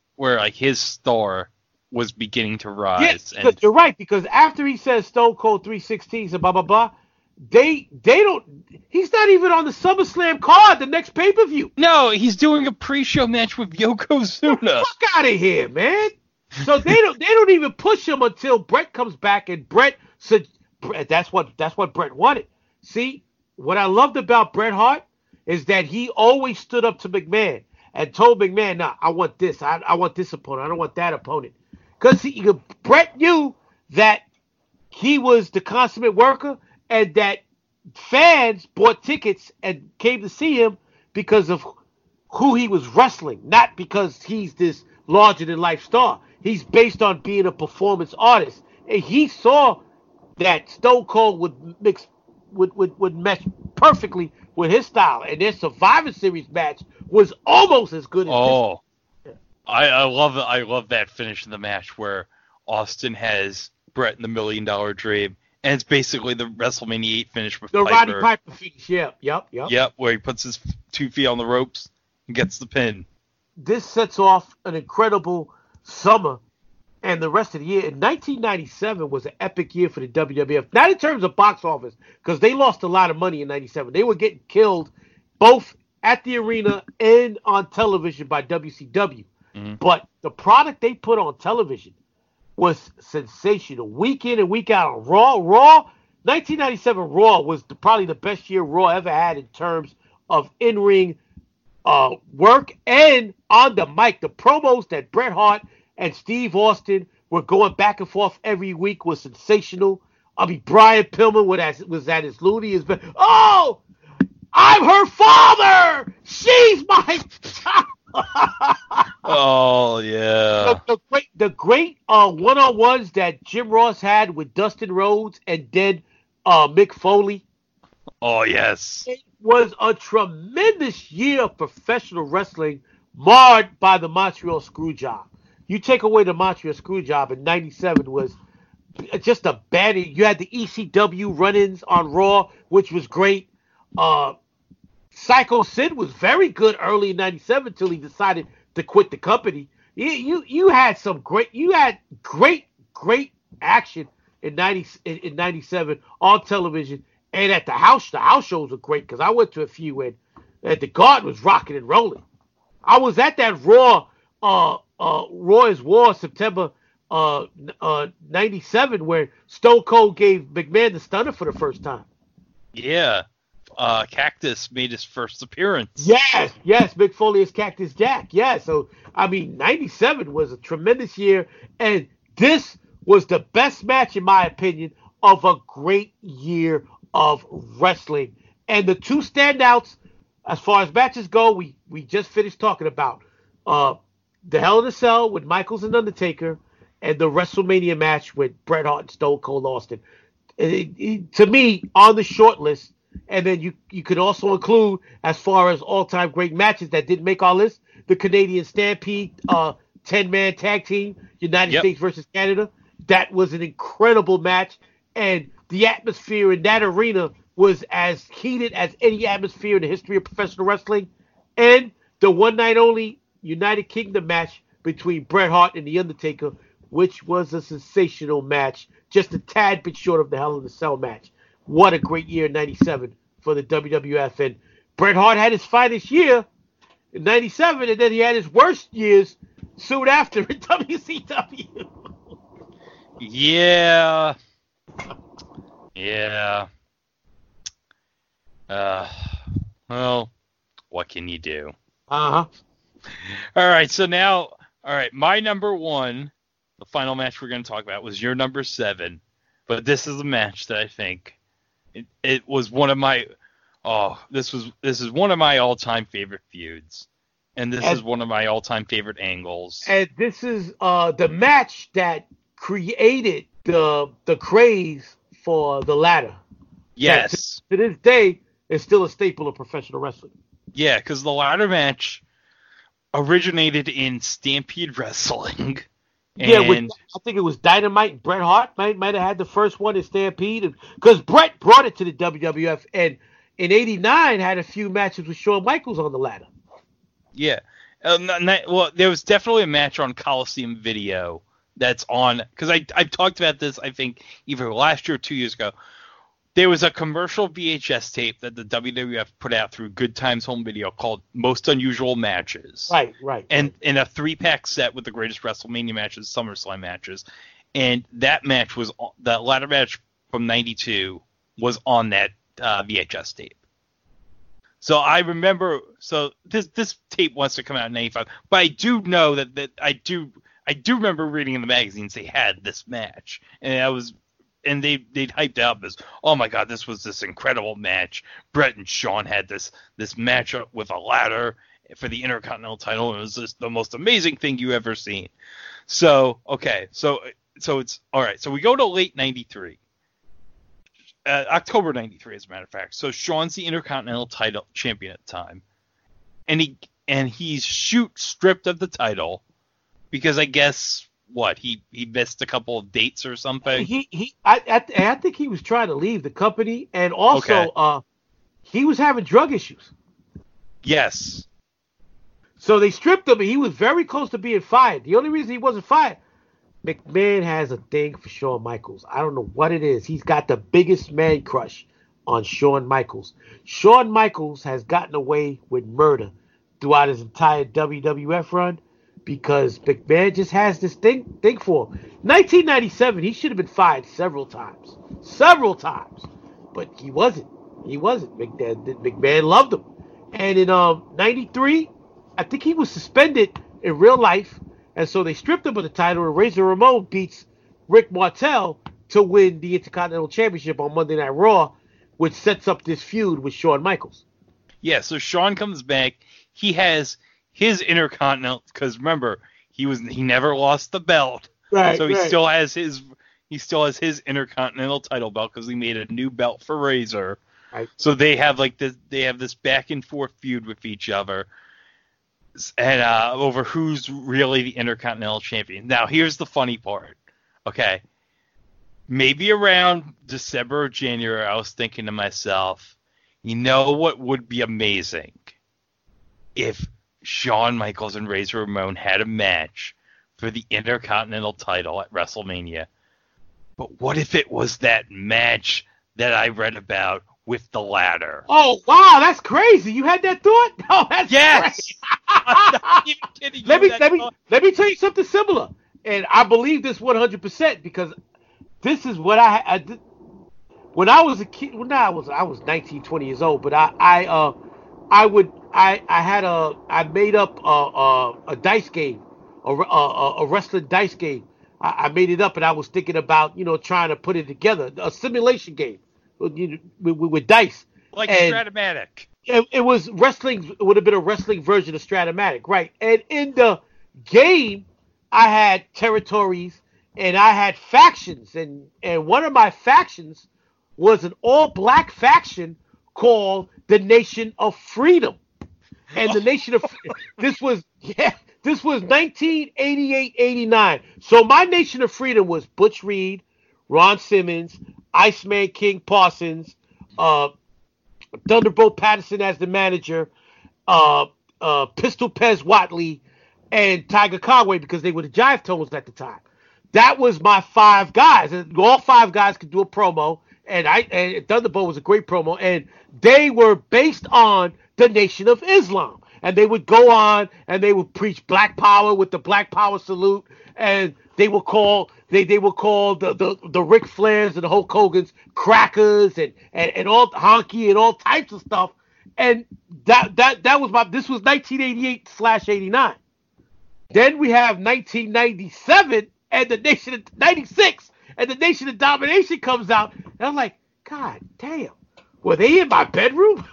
star was beginning to rise. Yes, and you're right, because after he says Stone Cold 316s and blah blah blah, they don't. He's not even on the SummerSlam card, the next pay-per-view. No, he's doing a pre-show match with Yokozuna. Fuck out of here, man. So they don't even push him until Brett comes back, and Brett said that's what Brett wanted. See, what I loved about Bret Hart is that he always stood up to McMahon and told McMahon, "Nah, I want this. I want this opponent. I don't want that opponent." Because Bret knew that he was the consummate worker and that fans bought tickets and came to see him because of who he was wrestling, not because he's this larger-than-life star. He's based on being a performance artist. And he saw that Stone Cold would mesh perfectly with his style. And their Survivor Series match was almost as good as this. I love it. I love that finish in the match where Austin has Brett in the $1 Million Dream, and it's basically the WrestleMania 8 finish with the Piper. Roddy Piper finish. Yep. Where he puts his 2 feet on the ropes and gets the pin. This sets off an incredible summer and the rest of the year. In 1997 was an epic year for the WWF. Not in terms of box office, because they lost a lot of money in 97. They were getting killed both at the arena and on television by WCW. Mm-hmm. But the product they put on television was sensational. Week in and week out on Raw. 1997 Raw was probably the best year Raw ever had in terms of in-ring work and on the mic. The promos that Bret Hart and Steve Austin were going back and forth every week was sensational. Brian Pillman was at his loony. Oh, I'm her father. She's my child. Oh yeah. The great one-on-ones that Jim Ross had with Dustin Rhodes and then Mick Foley. Oh yes. It was a tremendous year of professional wrestling, marred by the Montreal Screwjob. You take away the Montreal Screwjob in '97 was just a bad. You had the ECW run-ins on Raw, which was great. Psycho Sid was very good early in '97 until he decided to quit the company. You had great action in '97 on television and at the house. The house shows were great because I went to a few and the Garden was rocking and rolling. I was at that Raw is War September '97 where Stone Cold gave McMahon the stunner for the first time. Yeah. Cactus made his first appearance. Yes, Mick Foley as Cactus Jack. Yeah, so, I mean, 97 was a tremendous year, and this was the best match, in my opinion, of a great year of wrestling. And the two standouts, as far as matches go, we just finished talking about the Hell in a Cell with Michaels and Undertaker, and the WrestleMania match with Bret Hart and Stone Cold Austin. To me, on the short list, and then you could also include, as far as all-time great matches that didn't make our list, the Canadian Stampede 10-man tag team, United States versus Canada. That was an incredible match, and the atmosphere in that arena was as heated as any atmosphere in the history of professional wrestling. And the one-night-only United Kingdom match between Bret Hart and The Undertaker, which was a sensational match, just a tad bit short of the Hell in a Cell match. What a great year in 97 for the WWF. And Bret Hart had his finest year in 97, and then he had his worst years soon after in WCW. Yeah. Well, what can you do? Uh-huh. All right, so now, my number one, the final match we're going to talk about, was your number 7. But this is a match that I think it was one of my this is one of my all-time favorite feuds, and this is one of my all-time favorite angles. And this is the match that created the craze for the ladder. Yes. To this day, it's still a staple of professional wrestling. Yeah, because the ladder match originated in Stampede Wrestling. Yeah, I think it was Dynamite and Bret Hart might have had the first one in Stampede, because Bret brought it to the WWF, and in '89 had a few matches with Shawn Michaels on the ladder. Yeah, well, there was definitely a match on Coliseum Video that's on, because I've talked about this, I think either last year or 2 years ago. There was a commercial VHS tape that the WWF put out through Good Times Home Video called Most Unusual Matches. Right. And in a 3-pack set with the greatest WrestleMania matches, SummerSlam matches. And that match was, that ladder match from 92 was on that VHS tape. So I remember, this tape wants to come out in 95, but I do know that I do remember reading in the magazines they had this match. And they'd hyped up as, oh my God, this was this incredible match. Bret and Shawn had this matchup with a ladder for the Intercontinental title, and it was just the most amazing thing you ever seen. So it's all right. So we go to late '93, October '93, as a matter of fact. So Shawn's the Intercontinental title champion at the time, and he's stripped of the title because I guess. What, he missed a couple of dates or something? I think he was trying to leave the company, and also he was having drug issues. Yes. So they stripped him, and he was very close to being fired. The only reason he wasn't fired, McMahon has a thing for Shawn Michaels. I don't know what it is. He's got the biggest man crush on Shawn Michaels. Shawn Michaels has gotten away with murder throughout his entire WWF run, because McMahon just has this thing for him. 1997, he should have been fired several times, but he wasn't. McMahon loved him, and in '93, I think he was suspended in real life, and so they stripped him of the title. And Razor Ramon beats Rick Martel to win the Intercontinental Championship on Monday Night Raw, which sets up this feud with Shawn Michaels. Yeah, so Shawn comes back. He has his Intercontinental, because remember, he never lost the belt, right? So he still has his Intercontinental title belt because he made a new belt for Razor. Right. So they have this back and forth feud with each other, and over who's really the Intercontinental champion. Now here's the funny part. Okay, maybe around December or January, I was thinking to myself, you know what would be amazing if Shawn Michaels and Razor Ramon had a match for the Intercontinental title at WrestleMania. But what if it was that match that I read about with the ladder? Oh, wow, that's crazy. You had that thought? Oh, that's yes. crazy. I'm not even kidding you. Let me tell you something similar. and I believe this 100% because this is what I did when I was a kid. Well, I was 19, 20 years old, but I made up a dice game, a wrestling dice game. I made it up, and I was thinking about trying to put it together, a simulation game with dice, like Stratomatic. It was wrestling. It would have been a wrestling version of Stratomatic, right? And in the game, I had territories and I had factions, and one of my factions was an all-black faction called the Nation of Freedom. And the Nation of this was 1988-89. So my Nation of Freedom was Butch Reed, Ron Simmons, Iceman King Parsons, Thunderbolt Patterson as the manager, Pistol Pez Watley, and Tiger Conway because they were the Jive Tones at the time. That was my 5 guys, and all 5 guys could do a promo. And Thunderbolt was a great promo, and they were based on the Nation of Islam. And they would go on and they would preach Black Power with the Black Power salute, and they would call the Ric Flairs and the Hulk Hogan's crackers and all honky and all types of stuff. And that was this was 1988/89. Then we have 1997 and the Nation of 96 and the Nation of Domination comes out, and I'm like, God damn, were they in my bedroom?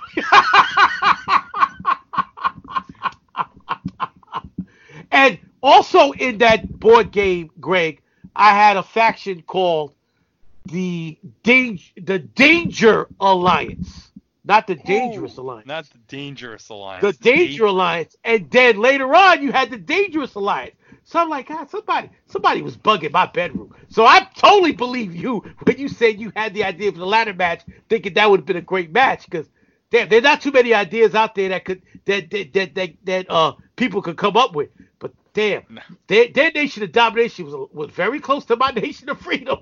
And also in that board game, Greg, I had a faction called the Danger Alliance. Not the Dangerous Alliance. Not the Dangerous Alliance. The Danger Alliance. And then later on, you had the Dangerous Alliance. So I'm like, God, somebody was bugging my bedroom. So I totally believe you when you said you had the idea for the ladder match, thinking that would have been a great match. Because damn, there's not too many ideas out there that people could come up with. But damn, their Nation of Domination was very close to my Nation of Freedom.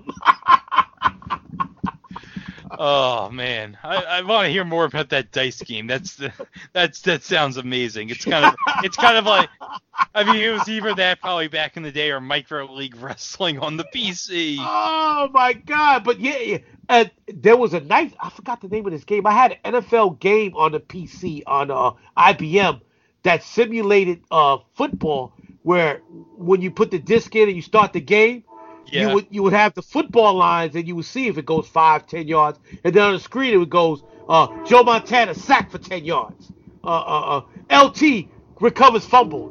Oh man, I want to hear more about that dice game. That sounds amazing. It's kind of like, I mean, it was either that probably back in the day or Micro League Wrestling on the PC. Oh my God! But yeah. There was a nice, I forgot the name of this game. I had an NFL game on the PC on IBM that simulated football, where when you put the disc in and you start the game, you would have the football lines and you would see if it goes 5-10 yards, and then on the screen it goes Joe Montana sack for 10 yards, LT recovers fumble.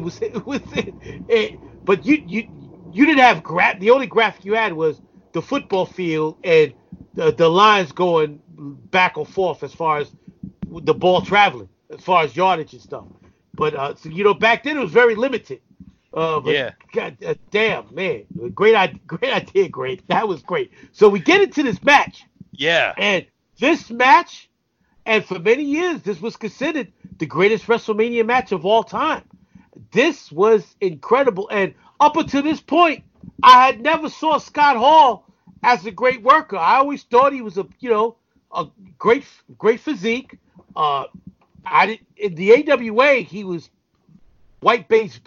But you didn't have the only graphic you had was the football field and the lines going back or forth as far as the ball traveling, as far as yardage and stuff. But so back then it was very limited. God damn, man, great idea, great. That was great. So we get into this match. Yeah. And this match, and for many years, this was considered the greatest WrestleMania match of all time. This was incredible, and up until this point, I had never saw Scott Hall as a great worker. I always thought he was a great physique. In the AWA, he was white meat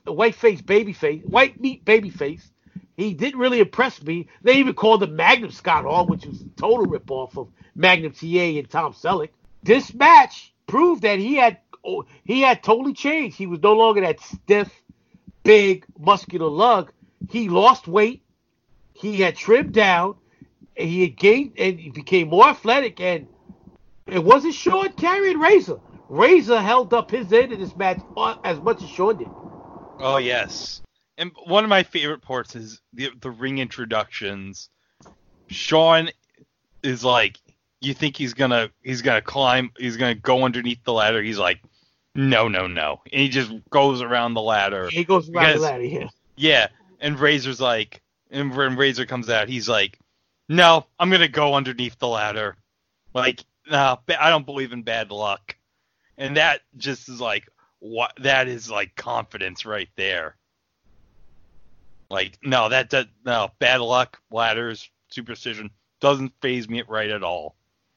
babyface. He didn't really impress me. They even called him Magnum Scott Hall, which was a total ripoff of Magnum TA and Tom Selleck. This match proved that he had totally changed. He was no longer that stiff, big, muscular lug. He lost weight. He had trimmed down. And he had gained, and he became more athletic. And it wasn't Sean carrying Razor. Razor held up his end in this match as much as Sean did. Oh yes, and one of my favorite parts is the ring introductions. Sean is like, you think he's gonna climb, he's gonna go underneath the ladder. He's like, no, and he just goes around the ladder. He goes around the ladder, yeah. Yeah, and Razor's like, and when Razor comes out, he's like, no, I'm gonna go underneath the ladder. Like, no, I don't believe in bad luck. And that just is like, what? That is like confidence right there. Like, no, bad luck, ladders, superstition doesn't faze me right at all.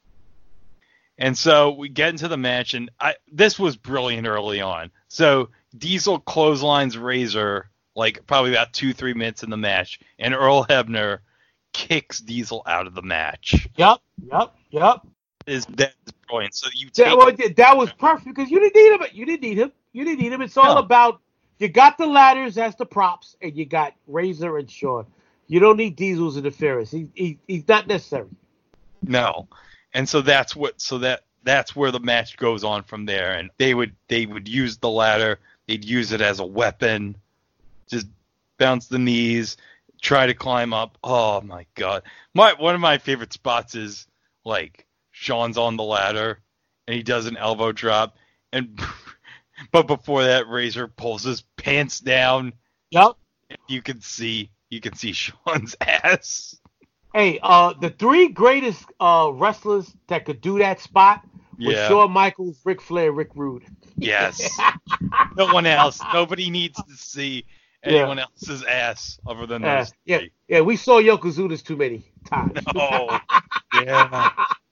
And so we get into the match, and this was brilliant early on. So Diesel clotheslines Razor like probably about 2-3 minutes in the match, and Earl Hebner kicks Diesel out of the match. Yep. Is brilliant. So that was perfect because you didn't need him. You didn't need him. It's all about you got the ladders as the props, and you got Razor and Shawn. You don't need Diesel's interference. He's not necessary. No, and so that's where the match goes on from there. And they would use the ladder. They'd use it as a weapon. Just bounce the knees, try to climb up. Oh my God! One of my favorite spots is like Shawn's on the ladder and he does an elbow drop, but before that, Razor pulls his pants down. Yep. You can see Shawn's ass. Hey, the 3 greatest wrestlers that could do that spot were Shawn Michaels, Ric Flair, Rick Rude. Yes. No one else. Nobody needs to see anyone else's ass other than those. Yeah, we saw Yokozuna's too many times. Oh, yeah.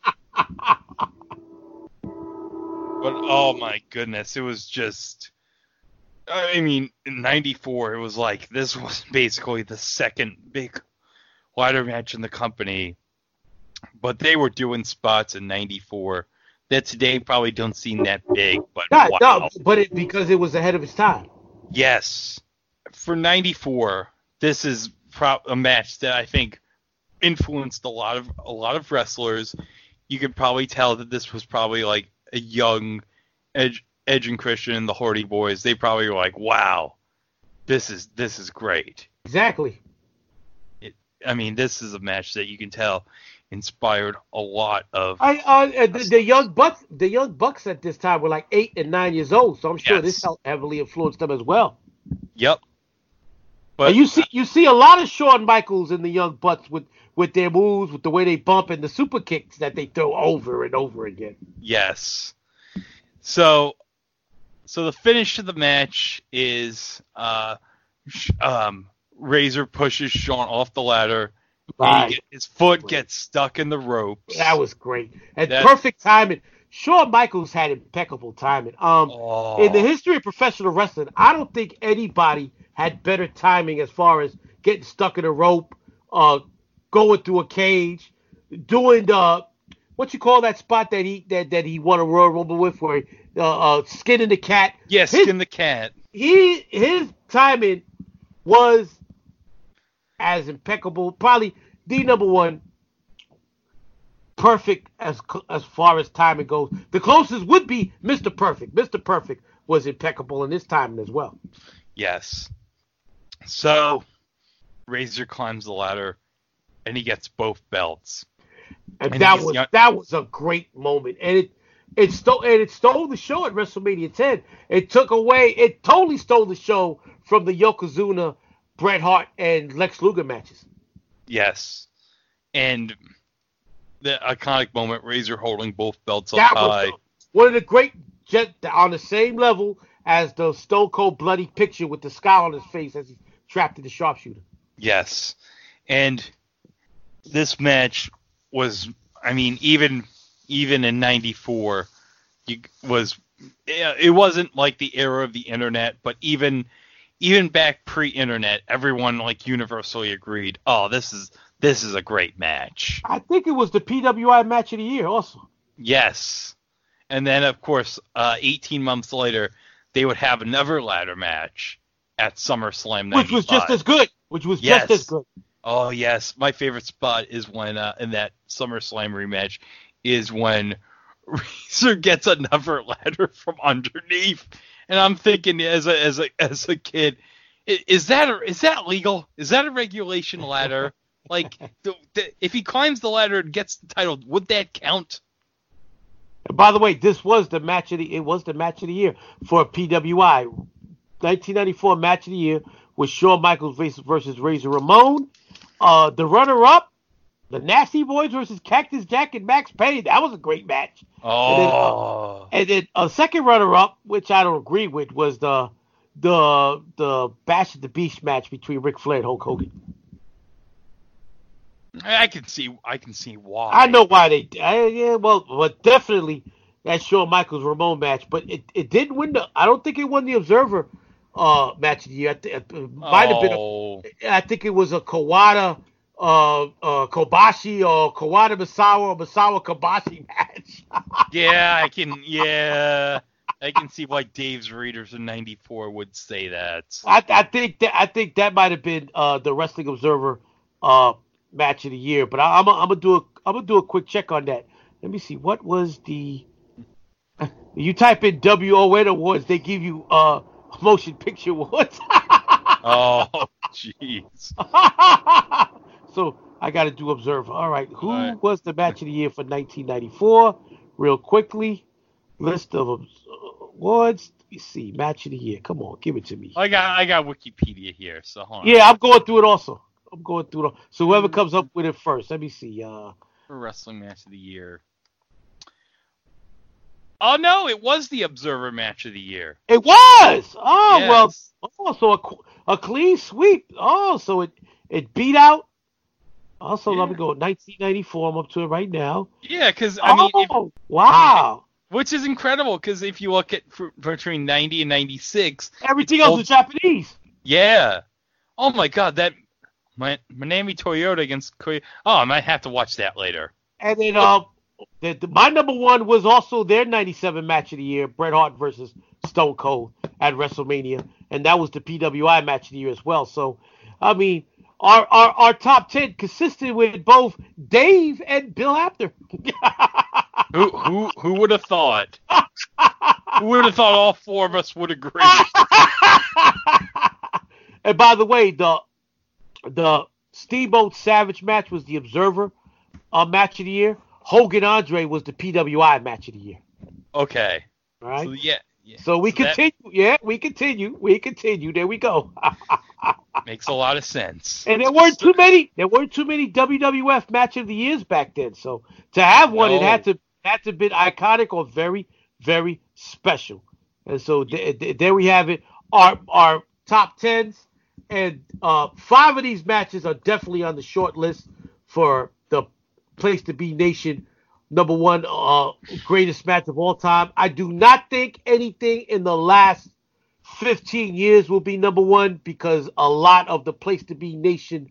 But, oh my goodness, it was just, I mean, in 94, it was like, this was basically the second big ladder match in the company. But they were doing spots in 94 that today probably don't seem that big. But wow. No, because it was ahead of its time. Yes. For 94, this is a match that I think influenced a lot of wrestlers. You could probably tell that this was probably like a young Edge and Christian and the Hardy Boys. They probably were like, "Wow, this is great." Exactly. This is a match that you can tell inspired a lot of. The young bucks at this time were like 8 and 9 years old, so I'm sure this heavily influenced them as well. Yep. But you see a lot of Shawn Michaels in the young bucks with their moves, with the way they bump and the super kicks that they throw over and over again. Yes. So the finish of the match is Razor pushes Shawn off the ladder. Right. His foot gets stuck in the ropes. That was great. And perfect timing. Shawn Michaels had impeccable timing. In the history of professional wrestling, I don't think anybody had better timing as far as getting stuck in a rope, going through a cage, doing the what you call that spot that he won a Royal Rumble with, where skinning the cat. Yes, skin the cat. His timing was as impeccable, probably the number one perfect as far as timing goes. The closest would be Mr. Perfect. Mr. Perfect was impeccable in his timing as well. Yes. So Razor climbs the ladder and he gets both belts. And that was a great moment. And it stole the show at WrestleMania 10. It totally stole the show from the Yokozuna, Bret Hart, and Lex Luger matches. Yes. And the iconic moment, Razor holding both belts up high. One of the great, on the same level as the Stone Cold bloody picture with the scowl on his face as he's trapped in the sharpshooter. Yes. And this match was, even in 94, it wasn't like the era of the internet, but even back pre-internet, everyone universally agreed, oh, this is a great match. I think it was the PWI match of the year also. Yes. And then, of course, 18 months later, they would have another ladder match at SummerSlam 95. Which was just as good. Just as good. Oh, yes. My favorite spot is when, in that SummerSlam rematch, is when Razor gets another ladder from underneath. And I'm thinking, as a kid, is that legal? Is that a regulation ladder? If he climbs the ladder and gets the title, would that count? And by the way, this was the match of the year for PWI. 1994 match of the year with Shawn Michaels versus Razor Ramon. The runner-up, the Nasty Boys versus Cactus Jack and Max Payne. That was a great match. Oh. And then a second runner-up, which I don't agree with, was the Bash at the Beach match between Ric Flair and Hulk Hogan. I can see why. I know why but definitely that Shawn Michaels Ramon match, but it didn't win I don't think it won the Observer match of the year. It might have been. I think it was a Kawada Kobashi or Kawada Misawa or Misawa Kobashi match. I can see why Dave's Raiders in '94 would say that. I think that might have been the Wrestling Observer match of the year. But I'm gonna do a quick check on that. Let me see. What was the? You type in WON awards, they give you motion picture awards. Oh, jeez. So I got to do Observer. All right. Who was the match of the year for 1994? Real quickly, list of awards. Let me see. Match of the year. Come on, give it to me. I got Wikipedia here, so hold on. Yeah, I'm going through it also. So whoever comes up with it first. Let me see. For wrestling match of the year. Oh no, it was the Observer match of the year. It was. Oh yes. Well. Oh, so a clean sweep. Oh, so it beat out. Also, let me go. 1994. I'm up to it right now. Yeah, because wow. Which is incredible, because if you look at between 90 and 96, everything else is Japanese. Yeah. Oh my God, that Manami Toyota against Koya. Oh, I might have to watch that later. And then my number one was also their 97 match of the year, Bret Hart versus Stone Cold at WrestleMania, and that was the PWI match of the year as well. So, I mean, our top 10 consisted with both Dave and Bill Apter. Who would have thought? Who would have thought all four of us would agree? And by the way, the Steamboat Savage match was the Observer match of the year. Hogan Andre was the PWI match of the year. Okay. All right. So, yeah. So we continue. We continue. There we go. Makes a lot of sense. And there weren't too many WWF match of the years back then. So to have one, it had to be iconic or very, very special. And so there we have it. Our top 10s, and 5 of these matches are definitely on the short list for the Place to Be Nation number one greatest match of all time. I do not think anything in the last 15 years will be number one, because a lot of the Place to Be Nation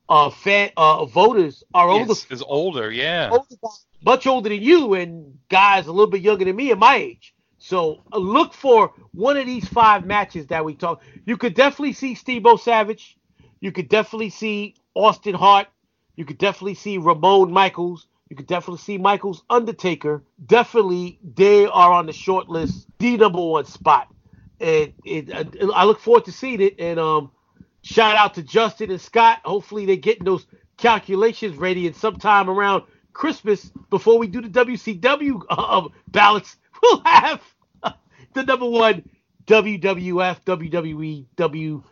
voters are older. Is older, yeah. Much older than you, and guys a little bit younger than me and my age. So look for one of these 5 matches that we talk. You could definitely see Steamboat Savage. You could definitely see Austin Hart. You could definitely see Ramon Michaels. You could definitely see Michaels Undertaker. Definitely, they are on the short list, the number one spot. And I look forward to seeing it. And shout out to Justin and Scott. Hopefully they're getting those calculations ready, and sometime around Christmas, before we do the WCW ballots, we'll have the number one WWF, WWE,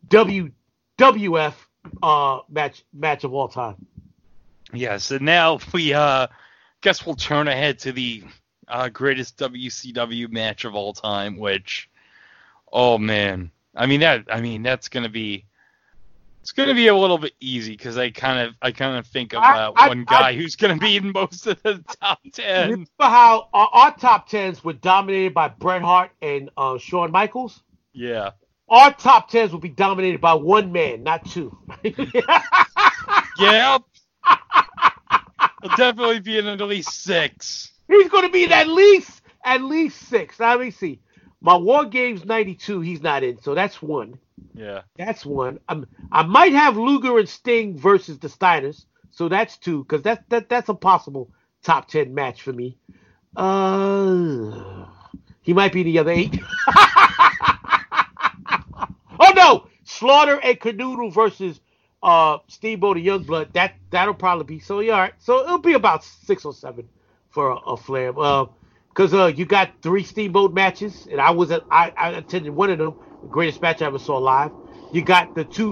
WWF match of all time. Yeah, so now we guess we'll turn ahead to the greatest WCW match of all time, which, oh man, that's gonna be, it's gonna be a little bit easy, because I kind of think of one guy who's gonna be in most of the top 10. Remember how our top 10s were dominated by Bret Hart and Shawn Michaels? Yeah. Our top 10s will be dominated by one man, not two. Yeah. He'll definitely be in at least 6. He's going to be in at least 6. Now, let me see. My War Games 92, he's not in, so that's 1. Yeah. That's 1. I might have Luger and Sting versus the Steiners, so that's 2, because that's a possible top 10 match for me. He might be the other 8. Oh, no! Slaughter and Canoodle versus Steamboat and Youngblood. That'll probably be, so yeah, all right. So it'll be about 6 or 7 for a Flair. Because you got 3 Steamboat matches, and I attended one of them, the greatest match I ever saw live. You got the 2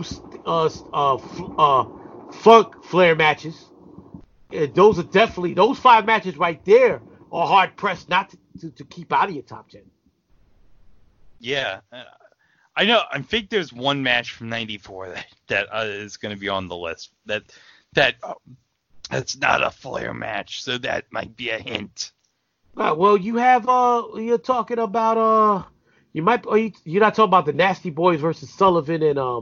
Funk Flair matches. And those are definitely, those 5 matches right there are hard pressed not to keep out of your top 10. Yeah. I know. I think there's one match from '94 that is going to be on the list. That's not a Flair match, so that might be a hint. Well, you have you're talking about You might. You're not talking about the Nasty Boys versus Sullivan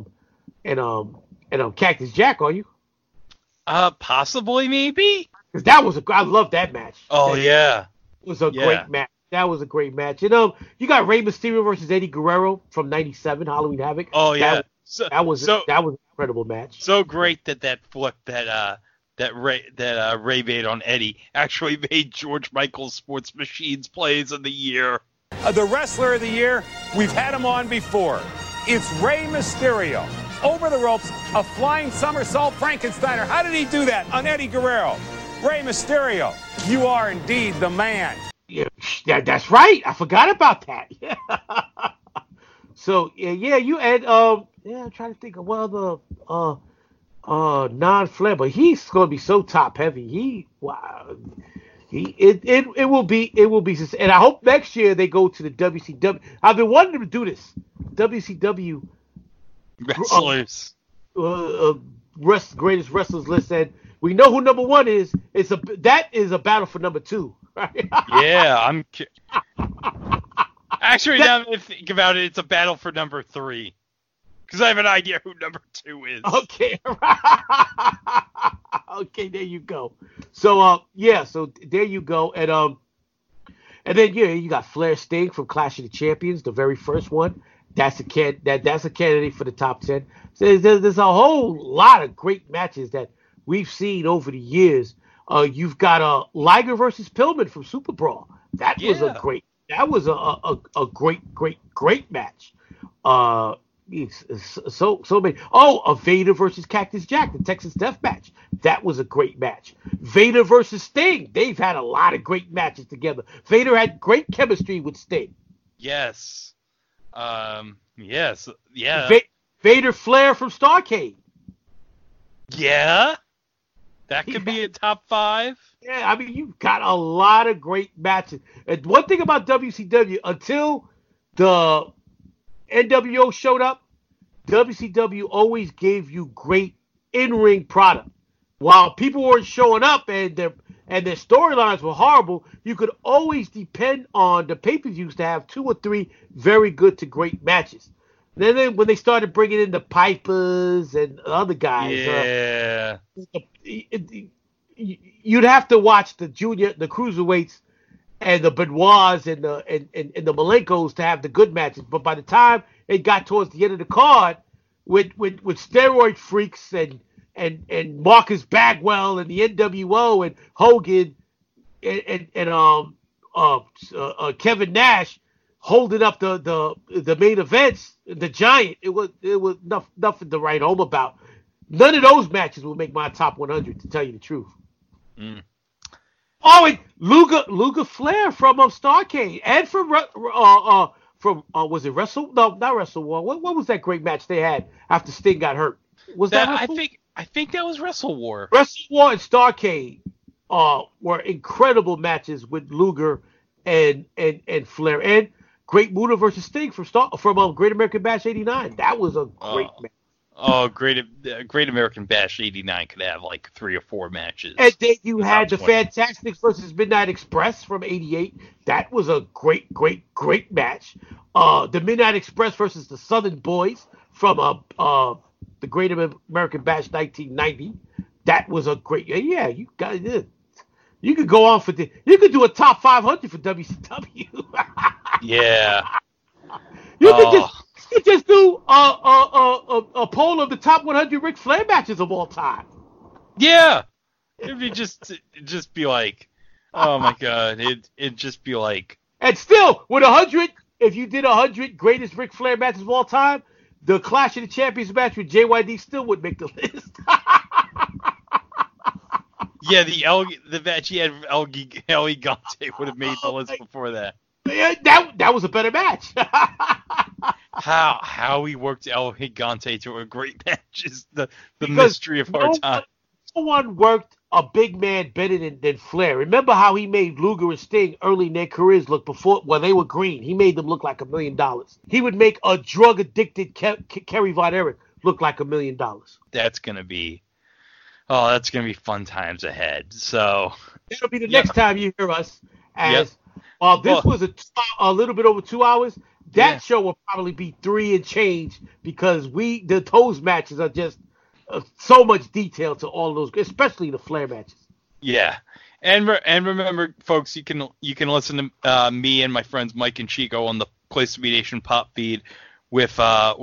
and Cactus Jack, are you? Possibly, maybe. Because that was I love that match. Oh yeah, it was a great match. That was a great match. You got Rey Mysterio versus Eddie Guerrero from '97 Halloween Havoc. Oh yeah, that was an incredible match. So great that flip that Ray made on Eddie actually made George Michael's Sports Machines Plays of the Year. The Wrestler of the Year, we've had him on before. It's Rey Mysterio. Over the ropes, a flying somersault Frankensteiner. How did he do that on Eddie Guerrero? Rey Mysterio, you are indeed the man. Yeah, that's right. I forgot about that. Yeah. So you add I'm trying to think of what other non-Flair, but he's going to be so top heavy. It will be, and I hope next year they go to the WCW. I've been wanting them to do this. WCW wrestlers, greatest wrestlers list, and we know who number one is. That is a battle for number two, right? Yeah, actually now that I think about it, it's a battle for number three. Because I have an idea who number two is. Okay. Okay, there you go. So so there you go. And then you got Flair Sting from Clash of the Champions, the very first one. That's a candidate for the top 10. So there's a whole lot of great matches that we've seen over the years. You've got Liger versus Pillman from Super Brawl. That was a great match. So many. A Vader versus Cactus Jack, the Texas Death Match. That was a great match. Vader versus Sting. They've had a lot of great matches together. Vader had great chemistry with Sting. Yes. Yes. Yeah. Vader Flair from Starrcade. Yeah. That could be a top 5. Yeah, I mean, you've got a lot of great matches. And one thing about WCW, until the NWO showed up, WCW always gave you great in-ring product. While people weren't showing up and their storylines were horrible, you could always depend on the pay-per-views to have 2 or 3 very good to great matches. Then when they started bringing in the Pipers and other guys, you'd have to watch the cruiserweights and the Benoits and the Malenkos to have the good matches. But by the time it got towards the end of the card, with steroid freaks and Marcus Bagwell and the NWO and Hogan and Kevin Nash holding up the main events, the Giant, it was nothing to write home about. None of those matches will make my top 100, to tell you the truth. Mm. Oh, and Luger Flair from Starrcade and from was it Wrestle? No, not Wrestle War. What was that great match they had after Sting got hurt? Was that Wrestle? I think that was Wrestle War. Wrestle War and Starrcade were incredible matches with Luger and Flair, and Great Muta versus Sting from Great American Bash '89. That was a great match. Oh, Great American Bash '89 could have like 3 or 4 matches. And then you had the Fantastics versus Midnight Express from '88. That was a great match. The Midnight Express versus the Southern Boys from the Great American Bash 1990. That was a great. Yeah, you got it. You could go on you could do a top 500 for WCW. Yeah. You could just do a poll of the top 100 Ric Flair matches of all time. Yeah. It'd be just be like, oh my God. It'd just be like. And still, with 100, if you did 100 greatest Ric Flair matches of all time, the Clash of the Champions match with JYD still would make the list. Yeah, the match he had with El Gigante would have made the list before that. Yeah, that was a better match. How he worked El Gigante to a great match is the mystery of our time. No one worked a big man better than Flair. Remember how he made Luger and Sting early in their careers look they were green. He made them look like $1 million. He would make a drug-addicted Kerry Von Erich look like $1 million. That's gonna be fun times ahead. So that'll be the next time you hear us as This was a little bit over 2 hours. That show will probably be 3 and change because the Toes matches are just so much detail to all those, especially the Flair matches. Yeah. And remember, folks, you can listen to me and my friends Mike and Chico on the Place to Be Nation pop feed with our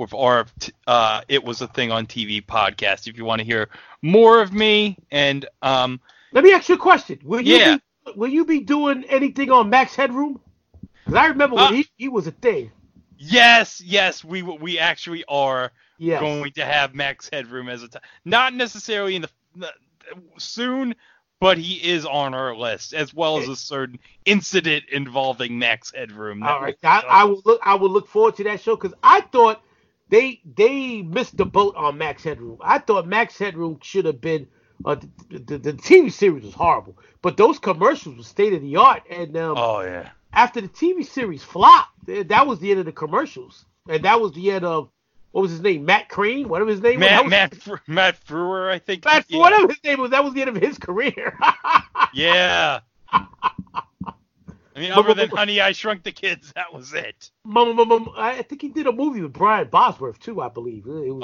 It Was a Thing on TV podcast. If you want to hear more of me and let me ask you a question. Will you be doing anything on Max Headroom? Because I remember when he was a thing. Yes, we actually are going to have Max Headroom as not necessarily in the soon. But he is on our list, as well as a certain incident involving Max Headroom. All right, I will look forward to that show because I thought they missed the boat on Max Headroom. I thought Max Headroom should have been the TV series was horrible, but those commercials were state of the art. And after the TV series flopped, that was the end of the commercials, and that was the end of. What was his name? Matt Crane? Whatever his name was. Matt Frewer, I think. Whatever his name was, that was the end of his career. Yeah. I mean, other than Honey, I Shrunk the Kids, that was it. I think he did a movie with Brian Bosworth, too, I believe.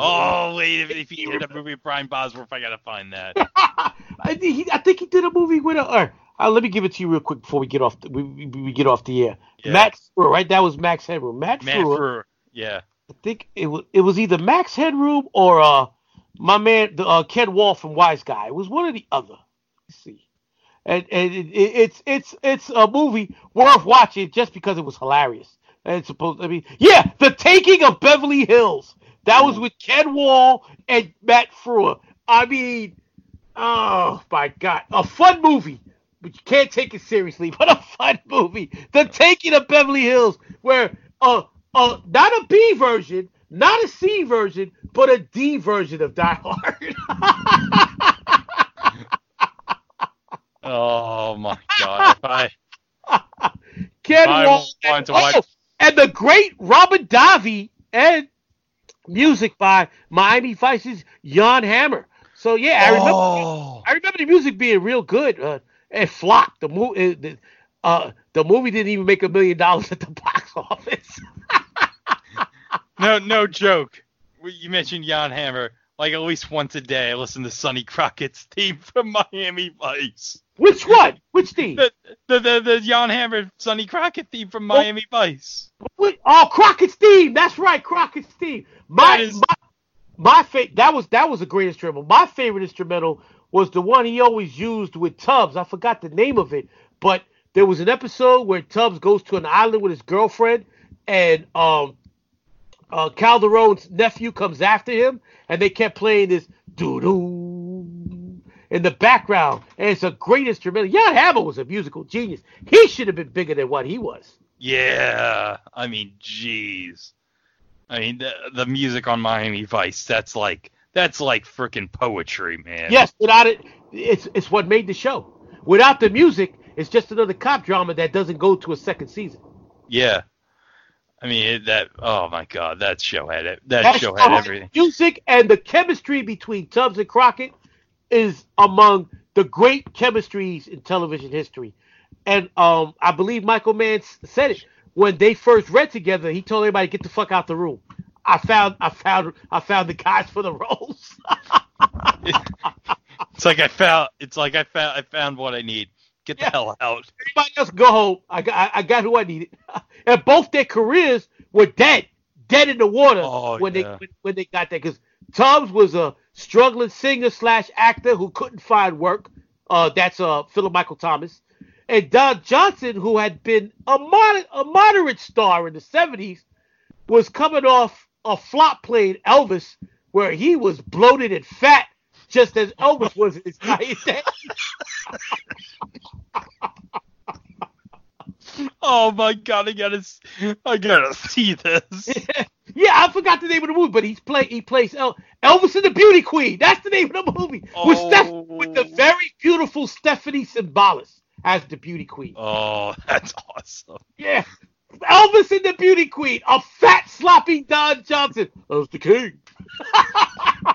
If he did a movie with Brian Bosworth, I got to find that. I think he did a movie with let me give it to you real quick before we get off we get off the air. Yeah. Max Frewer, right? That was Max Headroom. Matt Frewer. Yeah. I think it was either Max Headroom or my man Ken Wall from Wise Guy. It was one or the other. Let's see, and it's a movie worth watching just because it was hilarious. And The Taking of Beverly Hills. That was with Ken Wall and Matt Frewer. I mean, oh my God, a fun movie, but you can't take it seriously. But a fun movie, The Taking of Beverly Hills, where not a B version, not a C version, but a D version of Die Hard. Oh my God! Ken Wall and the great Robin Davi and music by Miami Vice's Jan Hammer. So yeah, I remember the music being real good. It flopped. The movie didn't even make $1 million at the box office. No joke. You mentioned Jan Hammer. Like at least once a day, I listen to Sonny Crockett's theme from Miami Vice. Which one? Which theme? The Jan Hammer Sonny Crockett theme from Miami Vice. Crockett's theme. That's right, Crockett's theme. My favorite. That was a great instrumental. My favorite instrumental was the one he always used with Tubbs. I forgot the name of it, but there was an episode where Tubbs goes to an island with his girlfriend, and Calderon's nephew comes after him, and they kept playing this doo-doo in the background, and it's a great instrumental. Jan Hammer was a musical genius. He should have been bigger than what he was. Yeah, I mean, jeez. I mean, the music on Miami Vice, that's like freaking poetry, man. Yes, without it, it's what made the show. Without the music, it's just another cop drama that doesn't go to a second season. Yeah. I mean, oh my God, that show had it. That show had everything. Music and the chemistry between Tubbs and Crockett is among the great chemistries in television history. And I believe Michael Mann said it when they first read together. He told everybody, "Get the fuck out the room. I found the guys for the roles." I found what I need. Get the hell out. Everybody else go home. I got who I needed. And both their careers were dead in the water when they got there. Because Tubbs was a struggling singer/actor who couldn't find work. That's Philip Michael Thomas. And Don Johnson, who had been a moderate star in the 70s, was coming off a flop playing Elvis, where he was bloated and fat, just as Elvis was in his dying days. Oh my God! I gotta see this. Yeah, I forgot the name of the movie, but he plays Elvis and the Beauty Queen. That's the name of the movie. With the very beautiful Stephanie Cymbalis as the Beauty Queen. Oh, that's awesome. Yeah, Elvis and the Beauty Queen. A fat, sloppy Don Johnson. I was the king.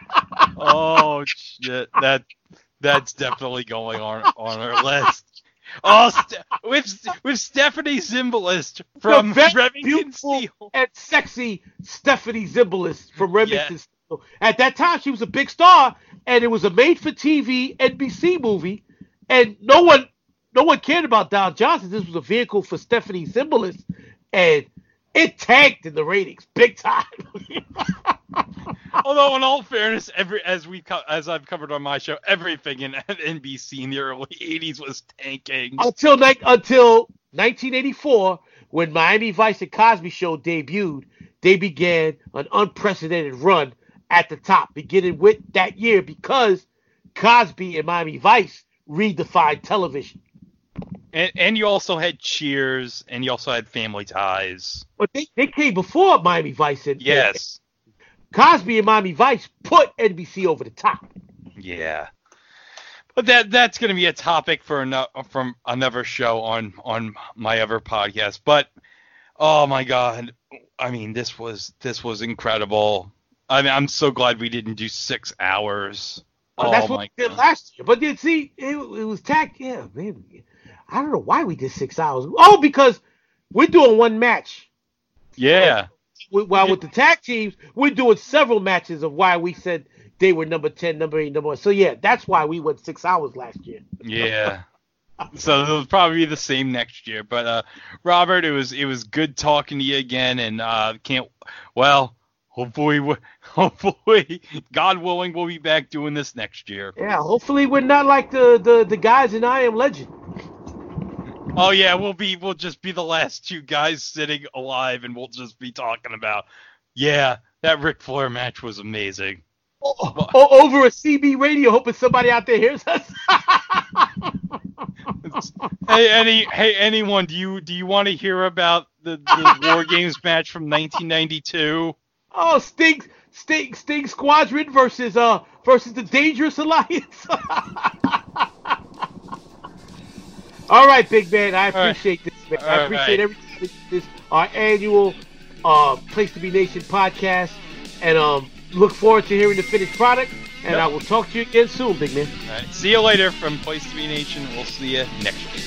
Oh shit! That's definitely going on our list. with Stephanie Zimbalist from Remington Steel. And sexy Stephanie Zimbalist from Remington Steel. At that time, she was a big star, and it was a made-for-TV NBC movie, and no one cared about Don Johnson. This was a vehicle for Stephanie Zimbalist, and it tanked in the ratings big time. Although, in all fairness, as I've covered on my show, everything in NBC in the early '80s was tanking until 1984, when Miami Vice and Cosby Show debuted. They began an unprecedented run at the top, beginning with that year because Cosby and Miami Vice redefined television. And you also had Cheers, and you also had Family Ties. But they came before Miami Vice. Yes. Cosby and Miami Vice put NBC over the top. Yeah. But that's going to be a topic from another show on my other podcast. But, oh, my God. I mean, this was incredible. I mean, I'm so glad we didn't do 6 hours. That's what we did last year. But then, see, it was tacked. Yeah, man. I don't know why we did 6 hours. Oh, because we're doing one match. Yeah. While with the tag teams, we're doing several matches of why we said they were number 10, number 8, number 1. So, yeah, that's why we went 6 hours last year. Yeah. So it'll probably be the same next year. But, Robert, it was good talking to you again. And hopefully, God willing, we'll be back doing this next year. Yeah, hopefully we're not like the guys in I Am Legend. Oh yeah, we'll just be the last two guys sitting alive, and we'll just be talking about, that Ric Flair match was amazing. Over a CB radio, hoping somebody out there hears us. Hey, anyone, do you want to hear about the War Games match from 1992? Oh, Sting Squadron versus the Dangerous Alliance. All right, big man. I appreciate this, man. I appreciate everything. This our annual Place to Be Nation podcast, and look forward to hearing the finished product. And I will talk to you again soon, big man. All right. See you later from Place to Be Nation. We'll see you next year.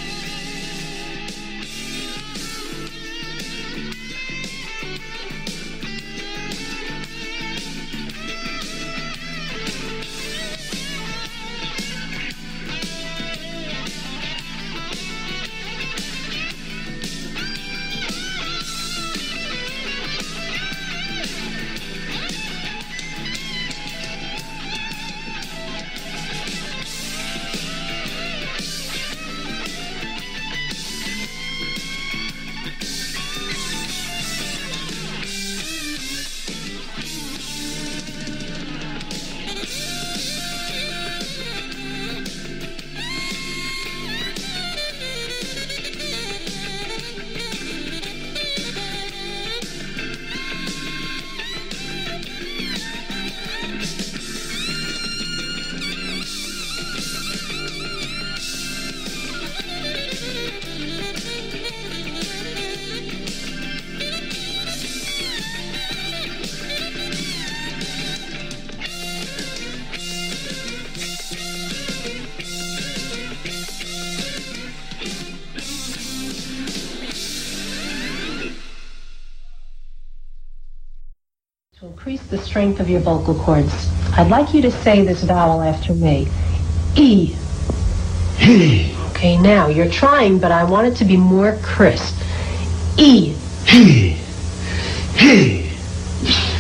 To increase the strength of your vocal cords, I'd like you to say this vowel after me. E. He. Okay, now you're trying, but I want it to be more crisp. E. He. He.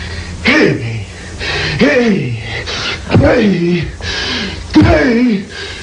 He. He. He. He.